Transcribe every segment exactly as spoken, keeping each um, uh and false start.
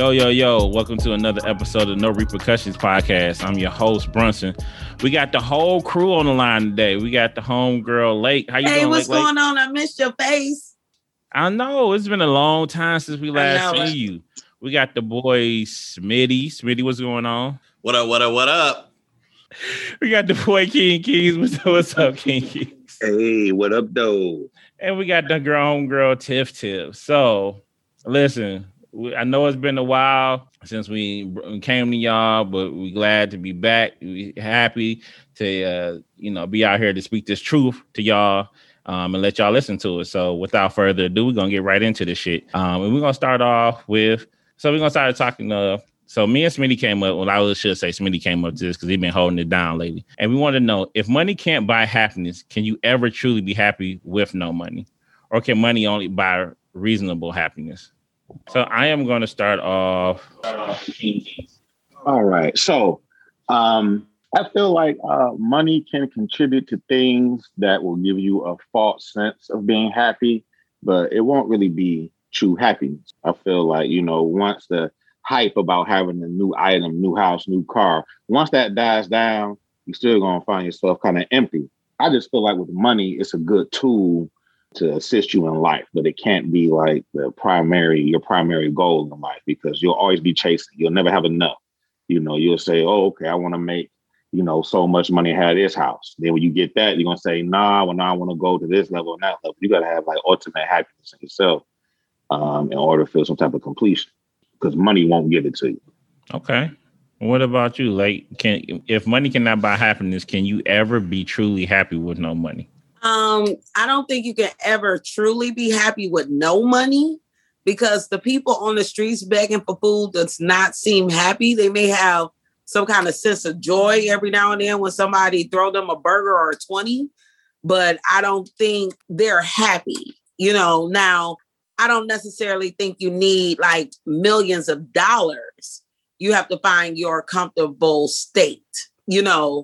Yo, yo, yo, welcome to another episode of No Repercussions Podcast. I'm your host, Brunson. We got the whole crew on the line today. We got the homegirl, Lake. How you hey, doing, what's Lake, going Lake? on? I missed your face. I know. It's been a long time since we last seen it. you. We got the boy, Smitty. Smitty, what's going on? What up, what up, what up? We got the boy, King Keys. What's, what's up, King Keys? Hey, what up, though? And we got the girl, homegirl, Tiff Tiff. So, listen. I know it's been a while since we came to y'all, but we're glad to be back. We're happy to, uh, you know, be out here to speak this truth to y'all um, and let y'all listen to it. So without further ado, we're going to get right into this shit. Um, and we're going to start off with, so we're going to start talking, uh, so me and Smitty came up, well, I should say Smitty came up to this because he's been holding it down lately. And we want to know, if money can't buy happiness, can you ever truly be happy with no money? Or can money only buy reasonable happiness? So I am going to start off. All right. So um, I feel like uh, money can contribute to things that will give you a false sense of being happy, but it won't really be true happiness. I feel like, you know, once the hype about having a new item, new house, new car, once that dies down, you're still going to find yourself kind of empty. I just feel like with money, it's a good tool to assist you in life, but it can't be like the primary, your primary goal in life, because you'll always be chasing. You'll never have enough. You know, you'll say, oh, okay, I want to make, you know, so much money, have this house. Then when you get that, you're going to say, nah, well, now I want to go to this level and that level. You got to have like ultimate happiness in yourself um, in order to feel some type of completion, because money won't give it to you. Okay. What about you? Like, can if money cannot buy happiness, can you ever be truly happy with no money? Um, I don't think you can ever truly be happy with no money, because the people on the streets begging for food does not seem happy. They may have some kind of sense of joy every now and then when somebody throw them a burger or a twenty, but I don't think they're happy. You know, now I don't necessarily think you need like millions of dollars. You have to find your comfortable state, you know,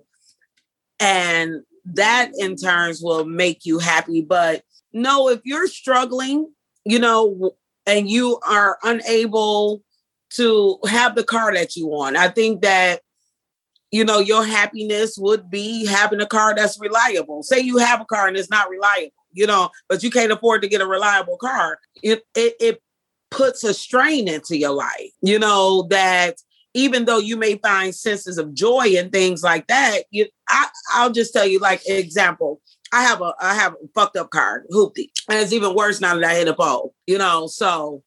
and that in turns will make you happy. But no, if you're struggling, you know, and you are unable to have the car that you want, I think that, you know, your happiness would be having a car that's reliable. Say you have a car and it's not reliable, you know, but you can't afford to get a reliable car. It, it, it puts a strain into your life, you know, that even though you may find senses of joy and things like that, you, I, I'll just tell you, like, example, I have a I have a fucked up car, hoopty. And it's even worse now that I hit a pole, you know, so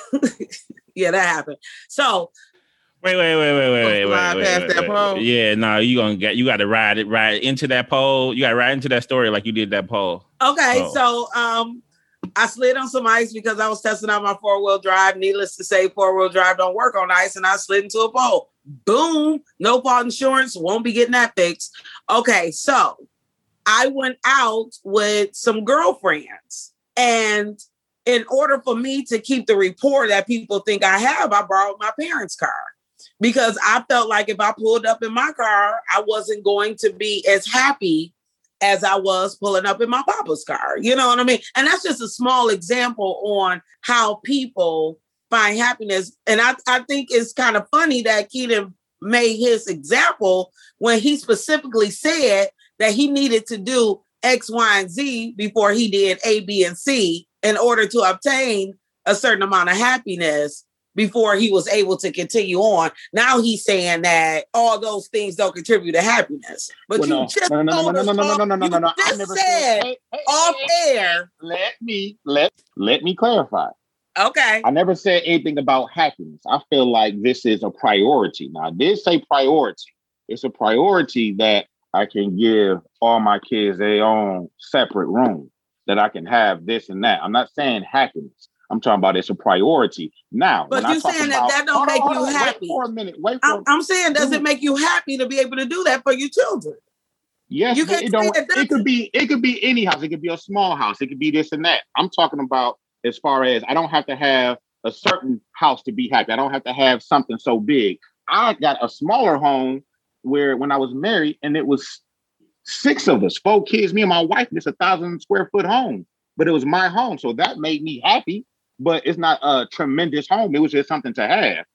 yeah, that happened. So wait, wait, wait, wait, wait, wait, wait, past wait, that wait, pole. wait. Yeah, no, you gonna get you gotta ride it ride into that pole. You gotta ride into that story like you did that pole. Okay, oh. so um I slid on some ice because I was testing out my four-wheel drive. Needless to say, four-wheel drive don't work on ice, and I slid into a pole. Boom. No fault insurance. Won't be getting that fixed. Okay, so I went out with some girlfriends. And in order for me to keep the rapport that people think I have, I borrowed my parents' car. Because I felt like if I pulled up in my car, I wasn't going to be as happy as I was pulling up in my papa's car. You know what I mean? And that's just a small example on how people find happiness. And I, I think it's kind of funny that Keaton made his example when he specifically said that he needed to do X, Y, and Z before he did A, B, and C in order to obtain a certain amount of happiness before he was able to continue on. Now he's saying that all those things don't contribute to happiness. But well, you no. just no, no, told no, us no, no, no, off- no, no, no, you no, no. I just never said said hey, hey, off hey, air. Let me let let me clarify. Okay. I never said anything about happiness. I feel like this is a priority. Now, I did say priority. It's a priority that I can give all my kids their own separate room, that I can have this and that. I'm not saying happiness. I'm talking about it's a priority. Now, But when you I talk saying about, that that don't hold on, make hold you on, happy. Wait for a minute. Wait for I'm, I'm saying, does Dude. it make you happy to be able to do that for your children? Yes, You but can't it don't. say it It could be. It could be any house. It could be a small house. It could be this and that. I'm talking about as far as I don't have to have a certain house to be happy. I don't have to have something so big. I got a smaller home where when I was married, and it was six of us, four kids, me and my wife. And it's a thousand square foot home, but it was my home, so that made me happy. But it's not a tremendous home. It was just something to have.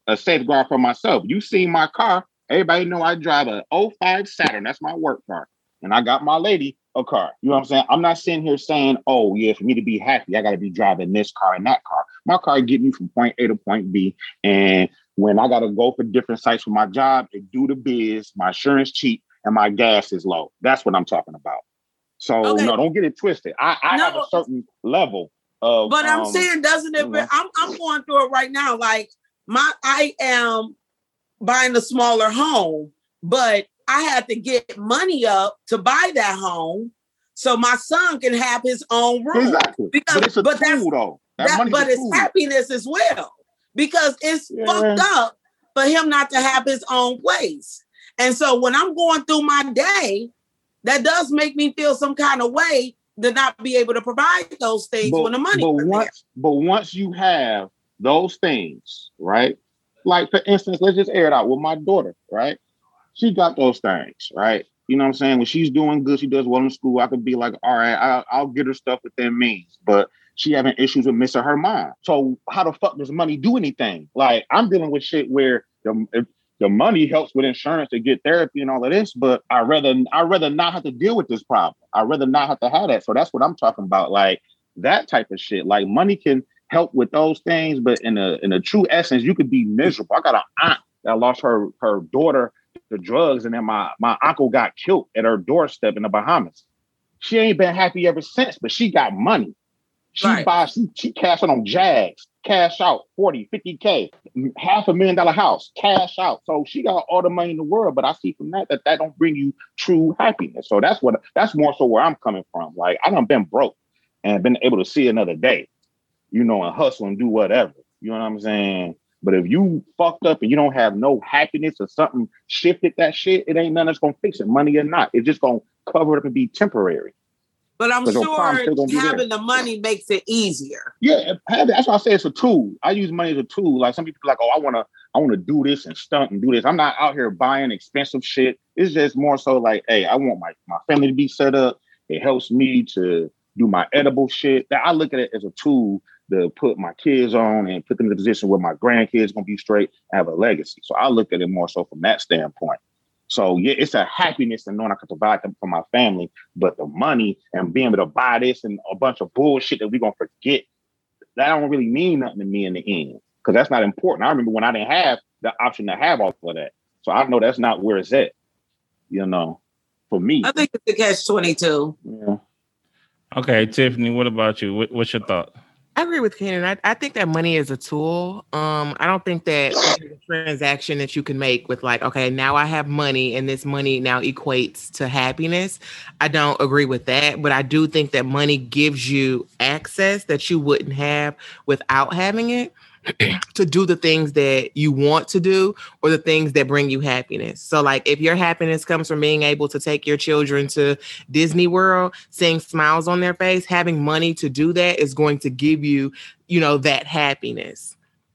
a safeguard for myself. You see my car. Everybody know I drive a oh five Saturn. That's my work car. And I got my lady a car. You know what I'm saying? I'm not sitting here saying, oh, yeah, for me to be happy, I got to be driving this car and that car. My car get me from point A to point B. And when I got to go for different sites for my job and do the biz, my insurance cheap and my gas is low. That's what I'm talking about. So, okay. no, don't get it twisted. I, I no. have a certain level of... But I'm um, saying, doesn't it... You know? I'm, I'm going through it right now. Like, my I am buying a smaller home, but I had to get money up to buy that home so my son can have his own room. Exactly. Because, but it's a but tool, though. That that, but it's tool. Happiness as well. Because it's yeah. fucked up for him not to have his own place. And so when I'm going through my day, that does make me feel some kind of way to not be able to provide those things but, when the money but is once, there. But once you have those things, right? Like, for instance, let's just air it out with my daughter, right? She got those things, right? You know what I'm saying? When she's doing good, she does well in school, I could be like, all right, I'll, I'll get her stuff within means. But she having issues with missing her mom. So how the fuck does money do anything? Like, I'm dealing with shit where the, the money helps with insurance to get therapy and all of this, but I rather I rather not have to deal with this problem. I rather not have to have that. So that's what I'm talking about. Like, that type of shit. Like, money can help with those things, but in a in a true essence, you could be miserable. I got an aunt that lost her her daughter to drugs, and then my my uncle got killed at her doorstep in the Bahamas. She ain't been happy ever since, but she got money. She right. buys, she, she cash out on Jags, cash out forty, fifty K, half a million dollar house, cash out. So she got all the money in the world, but I see from that that that don't bring you true happiness. So that's what that's more so where I'm coming from. Like, I done been broke and been able to see another day, you know, and hustle and do whatever. You know what I'm saying? But if you fucked up and you don't have no happiness or something shifted that shit, it ain't nothing that's gonna fix it, money or not. It's just gonna cover it up and be temporary. But I'm sure having the money makes it easier. Yeah, that's why I say it's a tool. I use money as a tool. Like, some people are like, oh, I wanna, I wanna do this and stunt and do this. I'm not out here buying expensive shit. It's just more so like, hey, I want my, my family to be set up. It helps me to do my edible shit. That I look at it as a tool to put my kids on and put them in a position where my grandkids gonna be straight and have a legacy. So I look at it more so from that standpoint. So yeah, it's a happiness in knowing I can provide them for my family, but the money and being able to buy this and a bunch of bullshit that we're gonna forget, that don't really mean nothing to me in the end, because that's not important. I remember when I didn't have the option to have all of that. So I know that's not where it's at, you know, for me. I think it's the catch twenty-two. Yeah. Okay, Tiffany, what about you? What, what's your thought? I agree with Kenan. I, I think that money is a tool. Um, I don't think that it's a transaction that you can make with like, okay, now I have money and this money now equates to happiness. I don't agree with that, but I do think that money gives you access that you wouldn't have without having it to do the things that you want to do or the things that bring you happiness. So like, if your happiness comes from being able to take your children to Disney World, seeing smiles on their face, having money to do that is going to give you, you know, that happiness.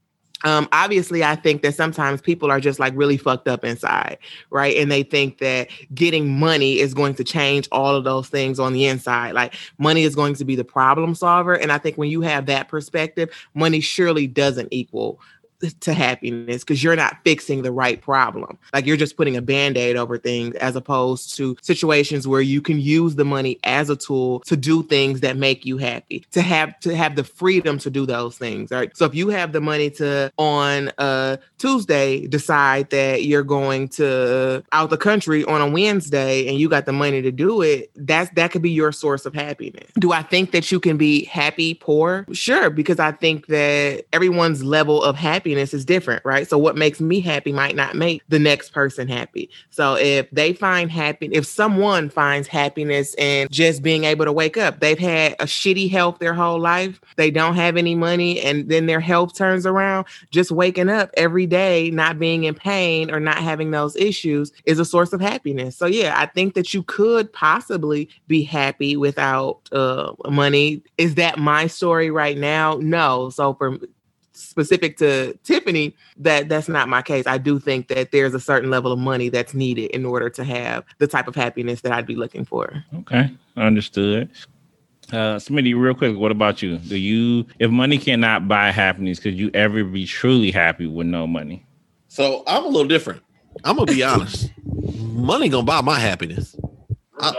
Um, obviously, I think that sometimes people are just like really fucked up inside, right? And they think that getting money is going to change all of those things on the inside. Like, money is going to be the problem solver. And I think when you have that perspective, money surely doesn't equal to happiness, because you're not fixing the right problem. Like, you're just putting a Band-Aid over things, as opposed to situations where you can use the money as a tool to do things that make you happy, to have to have the freedom to do those things. Right. So if you have the money to on a Tuesday decide that you're going to out the country on a Wednesday and you got the money to do it, that's that could be your source of happiness. Do I think that you can be happy poor? Sure, because I think that everyone's level of happiness is different, right? So what makes me happy might not make the next person happy. So if they find happy, if someone finds happiness in just being able to wake up, they've had a shitty health their whole life, they don't have any money, and then their health turns around, just waking up every day, not being in pain or not having those issues is a source of happiness. So yeah, I think that you could possibly be happy without uh, money. Is that my story right now? No. So for specific to Tiffany, that that's not my case. I do think that there's a certain level of money that's needed in order to have the type of happiness that I'd be looking for. Okay, understood. Uh, Smitty, real quick, what about you? Do you, if money cannot buy happiness, could you ever be truly happy with no money? So I'm a little different. I'm gonna be honest. Money gonna buy my happiness. I,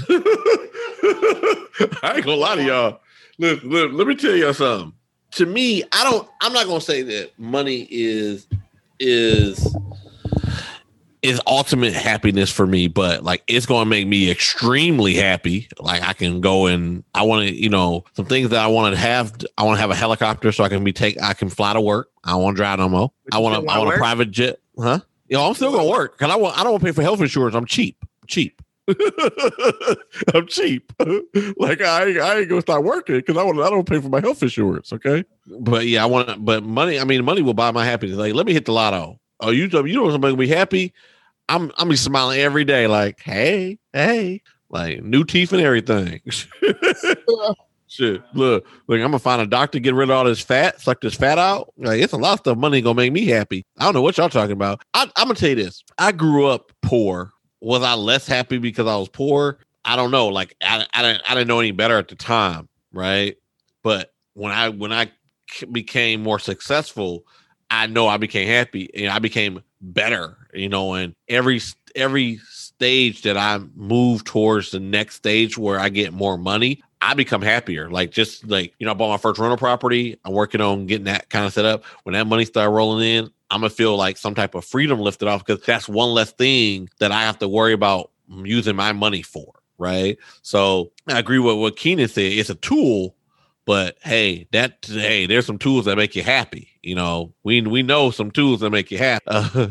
I ain't gonna lie to y'all. Look, look, let me tell y'all something. To me, I don't. I'm not gonna say that money is is is ultimate happiness for me, but like it's gonna make me extremely happy. Like I can go and I want to, you know, some things that I want to have. I want to have a helicopter so I can be take. I can fly to work. I don't want to drive no more. I want to. I want a private jet. Huh? You know, I'm still gonna work because I want. I don't want to pay for health insurance. I'm cheap. I'm cheap. I'm cheap. Like I, I ain't gonna start working because I want. I don't pay for my health insurance. Okay, but yeah, I want. But money. I mean, money will buy my happiness. Like, let me hit the lotto. Oh, you, you know, somebody will be happy. I'm, I'm be smiling every day. Like, hey, hey, like new teeth and everything. Shit, look, look, I'm gonna find a doctor, get rid of all this fat, suck this fat out. Like, it's a lot of stuff. Money gonna make me happy. I don't know what y'all talking about. I, I'm gonna tell you this. I grew up poor. Was I less happy because I was poor? I don't know. Like I, I didn't, I didn't know any better at the time, right? But when I, when I became more successful, I know I became happy and I became better. You know, and every every stage that I move towards the next stage where I get more money, I become happier. Like just like, you know, I bought my first rental property. I'm working on getting that kind of set up. When that money started rolling in, I'm gonna feel like some type of freedom lifted off because that's one less thing that I have to worry about using my money for. Right. So I agree with what Keenan said. It's a tool, but hey, that hey, there's some tools that make you happy. You know, we we know some tools that make you happy.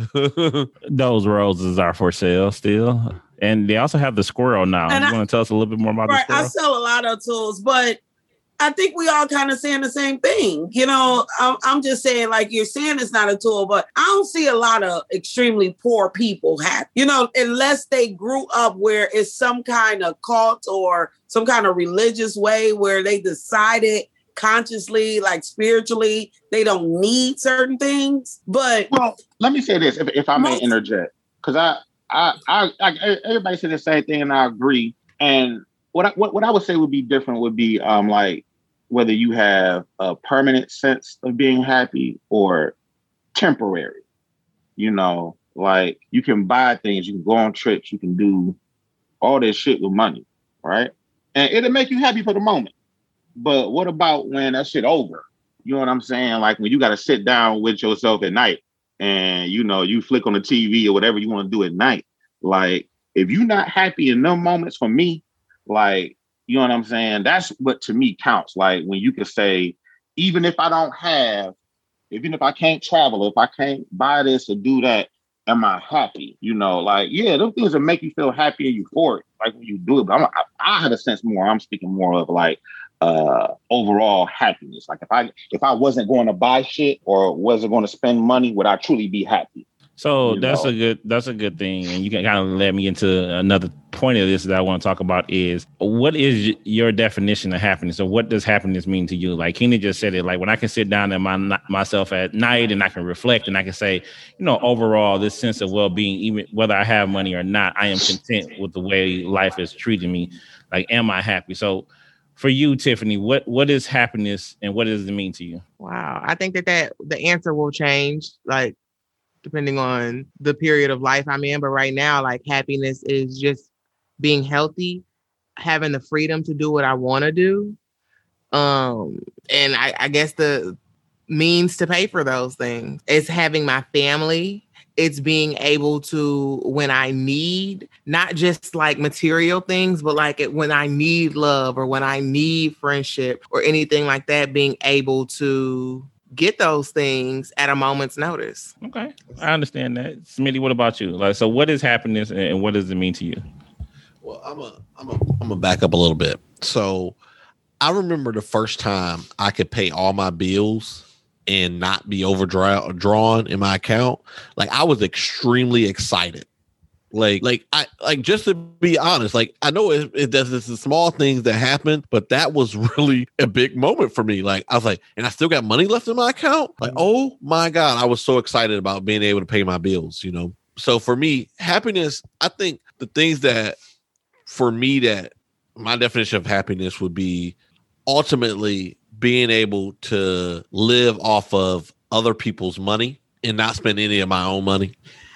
Those roses are for sale still. And they also have the squirrel now. And you want to tell us a little bit more about right, the squirrel? I sell a lot of tools, but I think we all kind of saying the same thing. You know, I'm, I'm just saying, like you're saying it's not a tool, but I don't see a lot of extremely poor people happy, you know, unless they grew up where it's some kind of cult or some kind of religious way where they decided consciously, like spiritually, they don't need certain things. But well, let me say this, if, if I may most, interject, because I, I, I, I, everybody said the same thing, and I agree. And what I, what, what I would say would be different would be um like whether you have a permanent sense of being happy or temporary. You know, like you can buy things, you can go on trips, you can do all this shit with money, right? And it'll make you happy for the moment. But what about when that shit over? You know what I'm saying? Like when you got to sit down with yourself at night and, you know, you flick on the T V or whatever you want to do at night. Like if you're not happy in them moments, for me, like, you know what I'm saying? That's what to me counts. Like when you can say, even if I don't have, even if I can't travel, if I can't buy this or do that, am I happy? You know, like, yeah, those things will make you feel happy and euphoric, like when you do it. But I'm, I, I have a sense more, I'm speaking more of like uh, overall happiness. Like if I if I wasn't going to buy shit or wasn't going to spend money, would I truly be happy? So you that's know? a good that's a good thing, and you can kind of let me into another point of this that I want to talk about is what is your definition of happiness, or what does happiness mean to you? Like Keenan just said it, like when I can sit down and my myself at night and I can reflect and I can say, you know, overall this sense of well-being, even whether I have money or not, I am content with the way life is treating me. Like, am I happy? So for you, Tiffany, what what is happiness and what does it mean to you? Wow, I think that that the answer will change, like, depending on the period of life I'm in. But right now, like happiness is just being healthy, having the freedom to do what I want to do. Um, and I, I guess the means to pay for those things is having my family. It's being able to, when I need, not just like material things, but like it, when I need love or when I need friendship or anything like that, being able to get those things at a moment's notice. Okay, I understand that. Smitty, what about you? Like, so what is happiness and what does it mean to you? Well, I'm a, I'm a, I'm gonna back up a little bit. So, I remember the first time I could pay all my bills and not be overdrawn in my account. Like, I was extremely excited. Like, like I like just to be honest, like I know it, it does this small things that happen, but that was really a big moment for me. Like I was like, and I still got money left in my account. Like, oh my God, I was so excited about being able to pay my bills, you know? So for me, happiness, I think the things that for me that my definition of happiness would be ultimately being able to live off of other people's money and not spend any of my own money.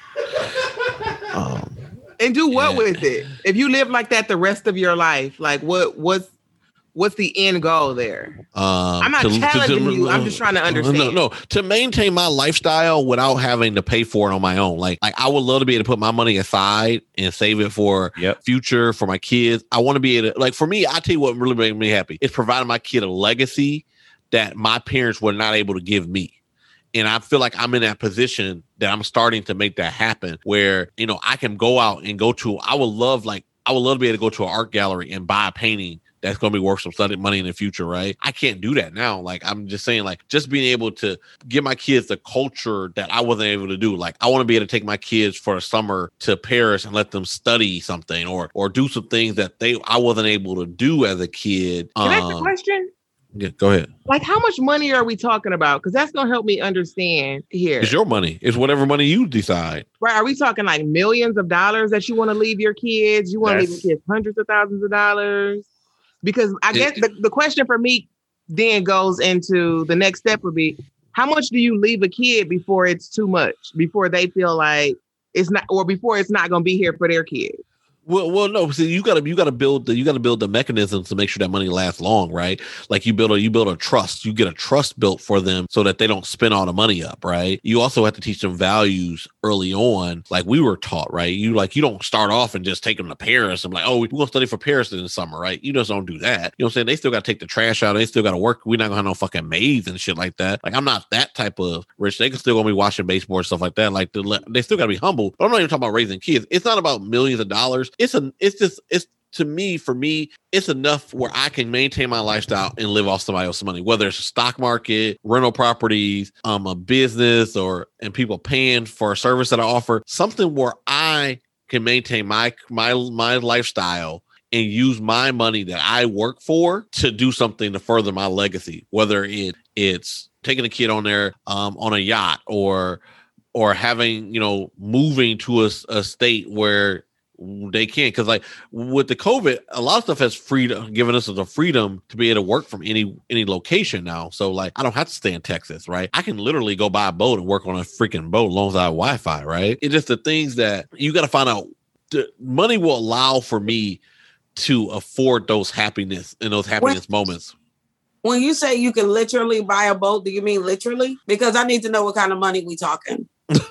um, and do what yeah. with it? If you live like that the rest of your life, like what what's what's the end goal there? Um, I'm not to, challenging to, to, you. I'm just trying to understand. No, no, to maintain my lifestyle without having to pay for it on my own. Like, like I would love to be able to put my money aside and save it for yep. future, for my kids. I want to be able to, like, for me, I tell you what really makes me happy. It's providing my kid a legacy that my parents were not able to give me. And I feel like I'm in that position that I'm starting to make that happen where, you know, I can go out and go to, I would love, like, I would love to be able to go to an art gallery and buy a painting that's going to be worth some study money in the future, right? I can't do that now. Like, I'm just saying, like, just being able to give my kids the culture that I wasn't able to do. Like, I want to be able to take my kids for a summer to Paris and let them study something or or do some things that they I wasn't able to do as a kid. Can I um, ask a question? Yeah, go ahead. Like, how much money are we talking about? Because that's going to help me understand here. It's your money. It's whatever money you decide. Right. Are we talking like millions of dollars that you want to leave your kids? You want to leave your kids hundreds of thousands of dollars? Because I guess the, the question for me then goes into the next step would be, how much do you leave a kid before it's too much, before they feel like it's not, or before it's not going to be here for their kids? Well, well, no. See, you gotta, you gotta build the, you gotta build the mechanisms to make sure that money lasts long, right? Like you build a, you build a trust. You get a trust built for them so that they don't spend all the money up, right? You also have to teach them values early on, like we were taught, right? You like, you don't start off and just take them to Paris and like, oh, we're gonna study for Paris in the summer, right? You just don't do that. You know what I'm saying? They still gotta take the trash out. They still gotta work. We're not gonna have no fucking maids and shit like that. Like I'm not that type of rich. They can still gonna be washing baseboards, stuff like that. Like the, they still gotta be humble. But I'm not even talking about raising kids. It's not about millions of dollars. It's a, it's just. It's to me, for me, it's enough where I can maintain my lifestyle and live off somebody else's money, whether it's a stock market, rental properties, um, a business, or and people paying for a service that I offer, something where I can maintain my my my lifestyle and use my money that I work for to do something to further my legacy, whether it it's taking a kid on there um, on a yacht or or having, you know, moving to a, a state where they can't, because like with the COVID, a lot of stuff has freedom, given us the freedom to be able to work from any any location now. So like I don't have to stay in Texas, right? I can literally go buy a boat and work on a freaking boat as long as I have Wi-Fi, right? It's just the things that you got to find out. The money will allow for me to afford those happiness and those happiness when, moments. When you say you can literally buy a boat, do you mean literally? Because I need to know what kind of money we talking.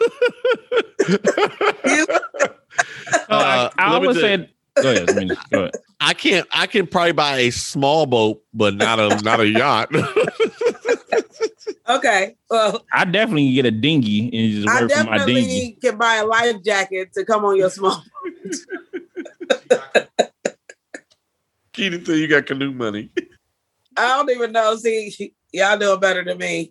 Uh, I, I would say, go ahead, I mean, go ahead. I can't. I can probably buy a small boat, but not a not a yacht. Okay, well, I definitely can get a dinghy and just work I for my dinghy. definitely can buy a life jacket to come on your small boat. Keaton said you got canoe money. I don't even know. See, y'all know better than me.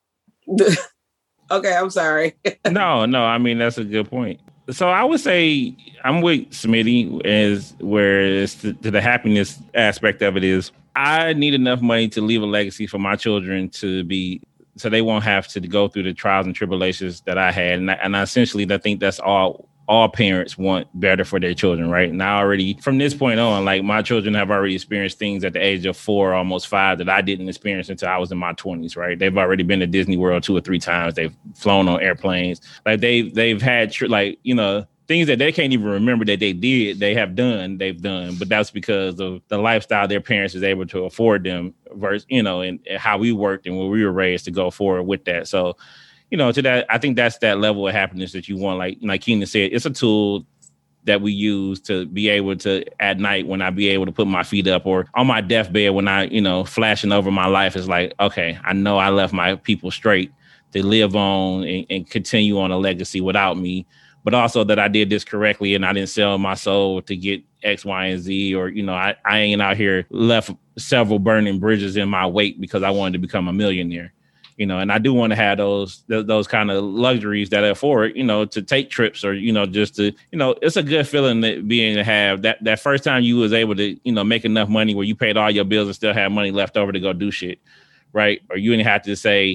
Okay, I'm sorry. no, no, I mean that's a good point. So I would say I'm with Smitty as where it's to, to the happiness aspect of it is I need enough money to leave a legacy for my children to be so they won't have to go through the trials and tribulations that I had. And I, and I essentially I think that's all all parents want better for their children, right? And I already, from this point on, like my children have already experienced things at the age of four, almost five, that I didn't experience until I was in my twenties, right? They've already been to Disney World two or three times. They've flown on airplanes. Like they, they've had, tr- like, you know, things that they can't even remember that they did, they have done, they've done. But that's because of the lifestyle their parents is able to afford them versus, you know, and, and how we worked and where we were raised to go forward with that. So, you know, to that, I think that's that level of happiness that you want. Like, like Keenan said, it's a tool that we use to be able to, at night, when I be able to put my feet up or on my deathbed, when I, you know, flashing over my life, is like, okay, I know I left my people straight to live on and, and continue on a legacy without me, but also that I did this correctly and I didn't sell my soul to get X, Y, and Z, or, you know, I, I ain't out here left several burning bridges in my wake because I wanted to become a millionaire. You know, and I do want to have those th- those kind of luxuries that afford, you know, to take trips or, you know, just to, you know, it's a good feeling that being to have that that first time you was able to, you know, make enough money where you paid all your bills and still have money left over to go do shit. Right. Or you didn't have to say,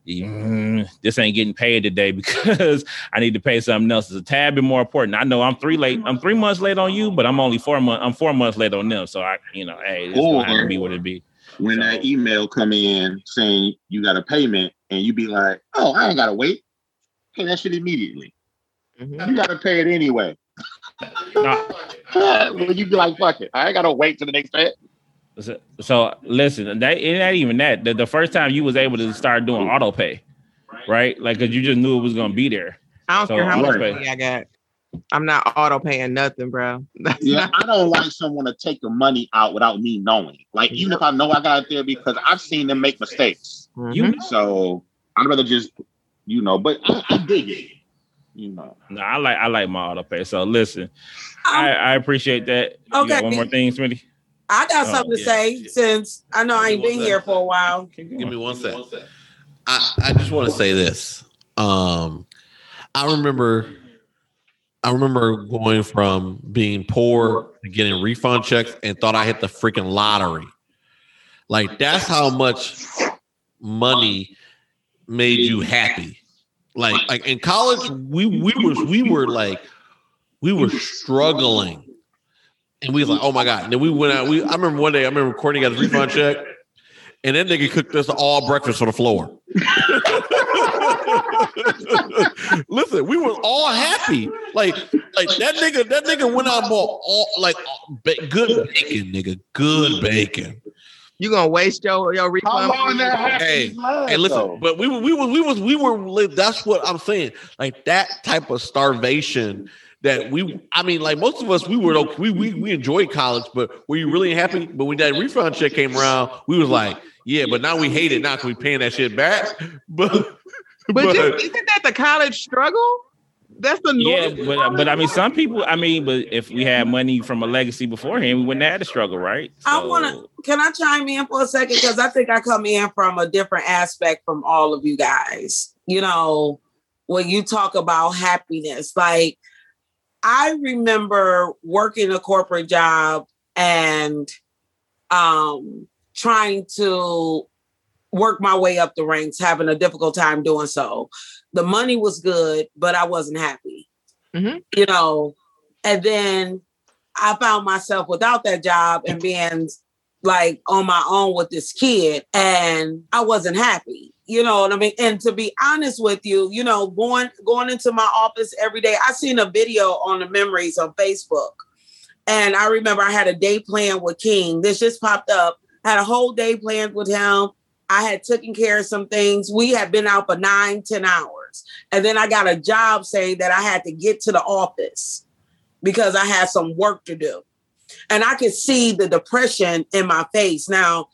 mm, this ain't getting paid today because I need to pay something else. It's a tad bit more important. I know I'm three late. I'm three months late on you, but I'm only four months. I'm four months late on them. So I, you know, hey, it's gonna have to be what it be. When so, that email come in saying you got a payment, and you be like, "Oh, I ain't gotta wait. Pay that shit immediately. Mm-hmm. You gotta pay it anyway." No. Well, you be like, "Fuck it. I ain't gotta wait till the next day." So, so listen, that it ain't even that. The, the first time you was able to start doing auto pay, right? Like, cause you just knew it was gonna be there. I don't so, care how much pay. money I got. I'm not auto paying nothing, bro. That's yeah, not- I don't like someone to take the money out without me knowing. Like, even if I know I got it there, because I've seen them make mistakes. Mm-hmm. You know. So I'd rather just, you know. But I, I dig it. You know. No, I like I like my auto pay. So listen, um, I, I appreciate that. You Okay. got one more thing, Smitty? I got Oh, something to yeah. say since I know I ain't been here for a while. Give me one sec. I, I just want to say this. Um, I remember, I remember going from being poor to getting refund checks and thought I hit the freaking lottery. Like, that's how much money made you happy. Like, like in college, we we were we were like we were struggling. And we was like, oh my God. And then we went out. We I remember one day, I remember Courtney got his refund check, and that nigga cooked us all breakfast for the floor. Listen, we were all happy. Like, like that nigga, that nigga went out and bought all like ba- good bacon, nigga. Good bacon. You gonna waste your your refund? How long that happened? Hey, hey, listen, but we were we were we was we were that's what I'm saying. Like that type of starvation. That we, I mean, like most of us, we were we we we enjoyed college, but were you really happy? But when that refund check came around, we was like, yeah, but now we hate it. Now can we paying that shit back? But But, but just, isn't that the college struggle? That's the Yeah, normal. but but I mean, some people. I mean, but if we had money from a legacy beforehand, we wouldn't have had to struggle, right? So, I want to. Can I chime in for a second? Because I think I come in from a different aspect from all of you guys. You know, when you talk about happiness, like I remember working a corporate job and um, trying to work my way up the ranks, having a difficult time doing so. The money was good, but I wasn't happy, Mm-hmm. you know. And then I found myself without that job and being like on my own with this kid, and I wasn't happy. You know what I mean? And to be honest with you, you know, going going into my office every day, I seen a video on the memories on Facebook. And I remember I had a day planned with King. This just popped up. I had a whole day planned with him. I had taken care of some things. We had been out for nine, ten hours. And then I got a job saying that I had to get to the office because I had some work to do. And I could see the depression in my face. Now,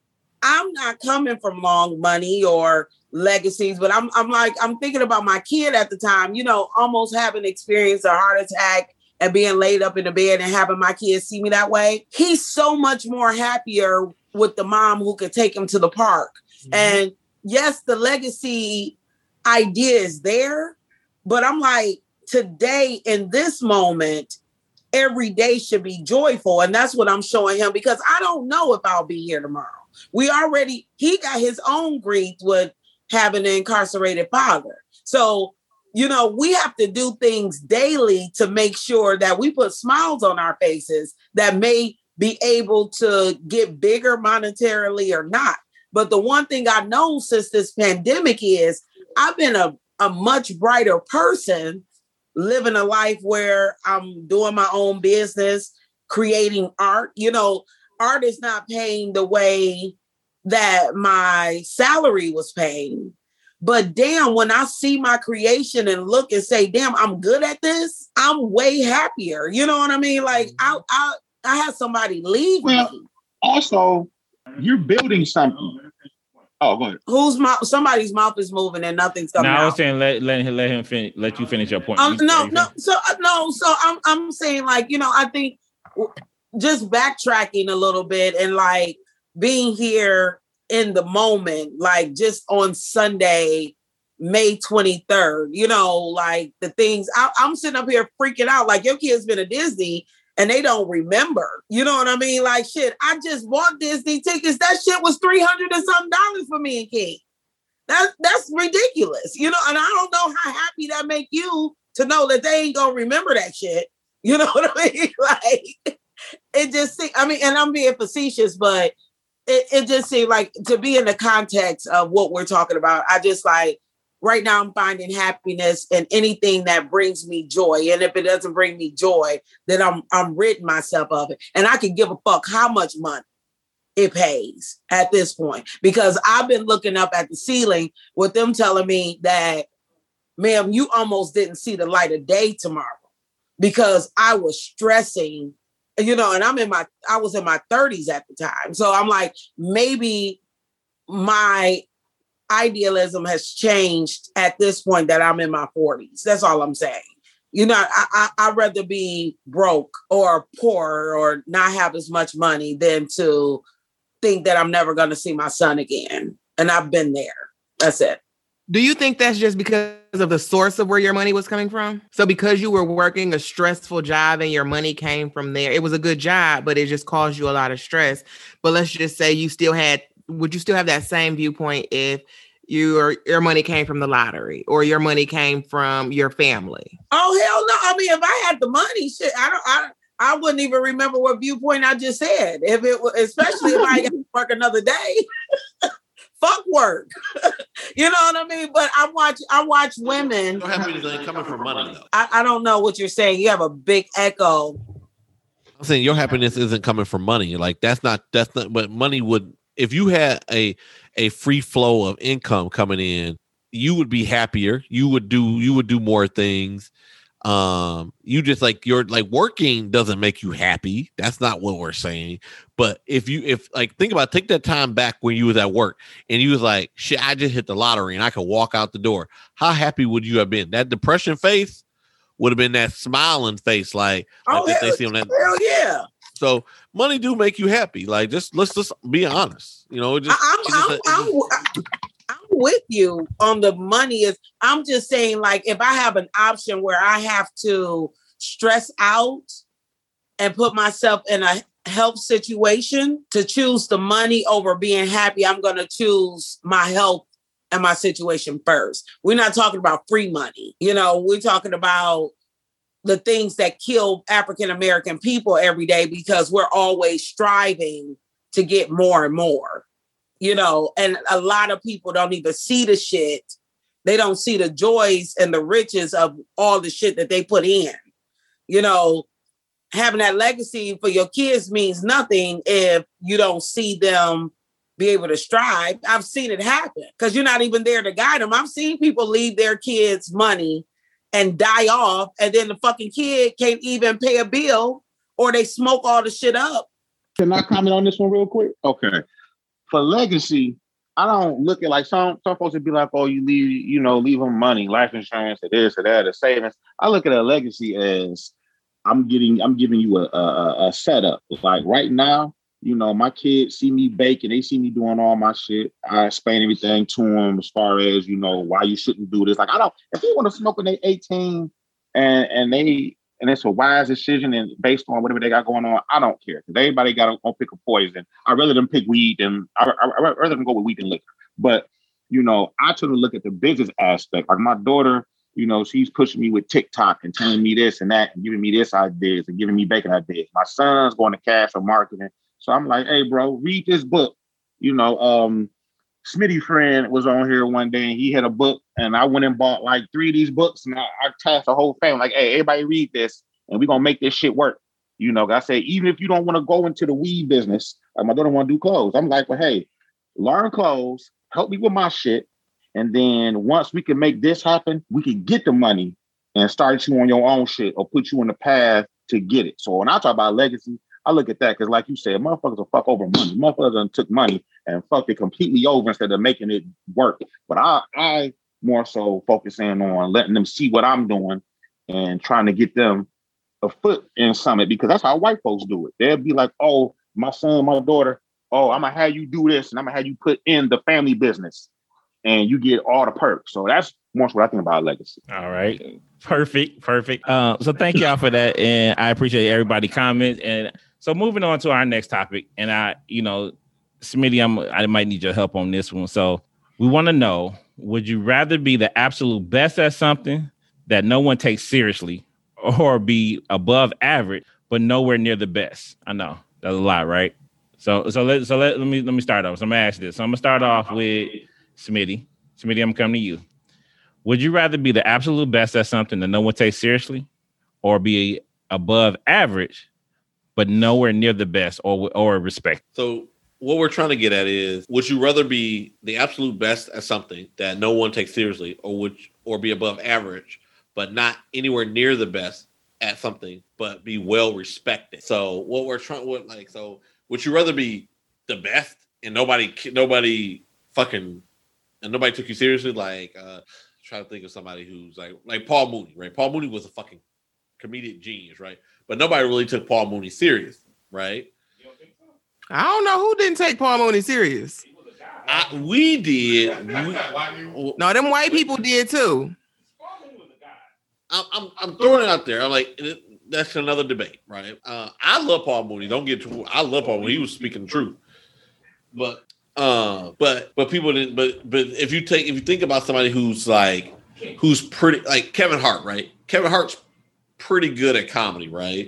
I'm not coming from long money or legacies, but I'm I'm like, I'm thinking about my kid at the time, you know, almost having experienced a heart attack and being laid up in the bed and having my kids see me that way. He's so much more happier with the mom who could take him to the park. Mm-hmm. And yes, the legacy idea is there, but I'm like, today in this moment, every day should be joyful. And that's what I'm showing him, because I don't know if I'll be here tomorrow. We already, he got his own grief with having an incarcerated father. So, you know, we have to do things daily to make sure that we put smiles on our faces that may be able to get bigger monetarily or not. But the one thing I know since this pandemic is I've been a, a much brighter person, living a life where I'm doing my own business, creating art. You know, art is not paying the way that my salary was paying. But damn, when I see my creation and look and say, damn, I'm good at this, I'm way happier. You know what I mean? Like I I, I had somebody leave well, me. Also, you're building something. Oh, go ahead. Whose mouth? Somebody's mouth is moving and nothing's coming now out. I was saying let let him let him finish, let you finish your point. Um, You- no, you no. finish? So uh, no, so I'm I'm saying, like, you know, I think just backtracking a little bit and like being here in the moment, like just on Sunday, May twenty-third, you know, like the things I, I'm sitting up here freaking out, like your kid's been to Disney and they don't remember. You know what I mean? Like, shit, I just bought Disney tickets. That shit was three hundred and something dollars for me and King. That, that's ridiculous. You know, and I don't know how happy that make you to know that they ain't gonna remember that shit. You know what I mean? Like, it just, I mean, and I'm being facetious, but it, it just seemed like, to be in the context of what we're talking about, I just like, right now I'm finding happiness in anything that brings me joy. And if it doesn't bring me joy, then I'm I'm ridding myself of it. And I can give a fuck how much money it pays at this point. Because I've been looking up at the ceiling with them telling me that, ma'am, you almost didn't see the light of day tomorrow because I was stressing, you know, and I'm in my, I was in my thirties at the time. So I'm like, maybe my idealism has changed at this point that I'm in my forties. That's all I'm saying. You know, I, I, I'd rather be broke or poor or not have as much money than to think that I'm never going to see my son again. And I've been there. That's it. Do you think that's just because of the source of where your money was coming from? So because you were working a stressful job and your money came from there, it was a good job, but it just caused you a lot of stress. But let's just say you still had, would you still have that same viewpoint if your your money came from the lottery or your money came from your family? Oh, hell no. I mean, if I had the money, shit, I don't, I I wouldn't even remember what viewpoint I just said. If it was, especially if I got to work another day. Fuck work. You know what I mean? But I watch I watch women. You don't have anything coming from money, though. I, I don't know what you're saying. You have a big echo. I'm saying your happiness isn't coming from money. Like that's not that's not but money would, if you had a a free flow of income coming in, you would be happier. You would do you would do more things. Um, you just like you're like working doesn't make you happy. That's not what we're saying. But if you if like think about take that time back when you was at work and you was like, shit, I just hit the lottery and I could walk out the door. How happy would you have been? That depression face would have been that smiling face, like, oh, like hell, they see on that. Hell yeah. So money do make you happy. Like just let's just be honest. You know, it just, I'm, it just, I'm, it just, I'm, I'm with you on the money. Is I'm just saying, like, if I have an option where I have to stress out and put myself in a health situation to choose the money over being happy, I'm going to choose my health and my situation first. We're not talking about free money. You know, we're talking about the things that kill African-American people every day because we're always striving to get more and more. You know, and a lot of people don't even see the shit. They don't see the joys and the riches of all the shit that they put in. You know, having that legacy for your kids means nothing if you don't see them be able to strive. I've seen it happen because you're not even there to guide them. I've seen people leave their kids money and die off, and then the fucking kid can't even pay a bill or they smoke all the shit up. Can I comment on this one real quick? Okay. For legacy, I don't look at like some some folks would be like, oh, you leave, you know, leave them money, life insurance, or this or that, or savings. I look at a legacy as I'm getting, I'm giving you a, a, a setup. Like right now, you know, my kids see me baking, they see me doing all my shit. I explain everything to them as far as, you know, why you shouldn't do this. Like I don't, if they want to smoke when they eighteen and and they and it's a wise decision and based on whatever they got going on, I don't care. Because everybody got to pick a poison. I'd rather them pick weed than, I, I, I'd rather them go with weed than liquor. But, you know, I try to look at the business aspect. Like my daughter, you know, she's pushing me with TikTok and telling me this and that and giving me this ideas and giving me bacon ideas. My son's going to cash for marketing. So I'm like, hey, bro, read this book. You know, um, Smitty friend was on here one day and he had a book and I went and bought like three of these books and I, I tasked the whole family like, hey, everybody read this and we're going to make this shit work. You know, I say, even if you don't want to go into the weed business, like my daughter want to do clothes. I'm like, well, hey, learn clothes, help me with my shit. And then once we can make this happen, we can get the money and start you on your own shit or put you on the path to get it. So when I talk about legacy, I look at that because, like you said, motherfuckers will fuck over money. Motherfuckers done took money and fucked it completely over instead of making it work. But I, I more so focusing on letting them see what I'm doing and trying to get them a foot in something because that's how white folks do it. They'll be like, oh, my son, my daughter, oh, I'm going to have you do this and I'm going to have you put in the family business and you get all the perks. So that's more what I think about legacy. All right. Perfect. Perfect. Uh, so thank y'all for that. And I appreciate everybody comments. And so moving on to our next topic, and I, you know, Smitty, I'm, I might need your help on this one. So We want to know, would you rather be the absolute best at something that no one takes seriously, or be above average but nowhere near the best? I know that's a lot, right? So so let so let, let me let me start off. So I'm gonna ask this. So I'm gonna start off with Smitty. Smitty, I'm coming to you. Would you rather be the absolute best at something that no one takes seriously, or be above average but nowhere near the best or or respect? So what we're trying to get at is, would you rather be the absolute best at something that no one takes seriously, or would or be above average but not anywhere near the best at something, but be well respected? So what we're trying, what like, so would you rather be the best and nobody, nobody fucking, and nobody took you seriously? Like, uh, try to think of somebody who's like, like Paul Mooney, right? Paul Mooney was a fucking comedic genius, right? But nobody really took Paul Mooney serious, right? I don't know who didn't take Paul Mooney serious. I, we did. We, no, them white people did too. I'm, I'm, I'm throwing it out there. I'm like, that's another debate, right? Uh, I love Paul Mooney. Don't get too. I love Paul Mooney. He was speaking the truth, but, uh, but, but people didn't. But, but if you take, if you think about somebody who's like, who's pretty, like Kevin Hart, right? Kevin Hart's pretty good at comedy, right?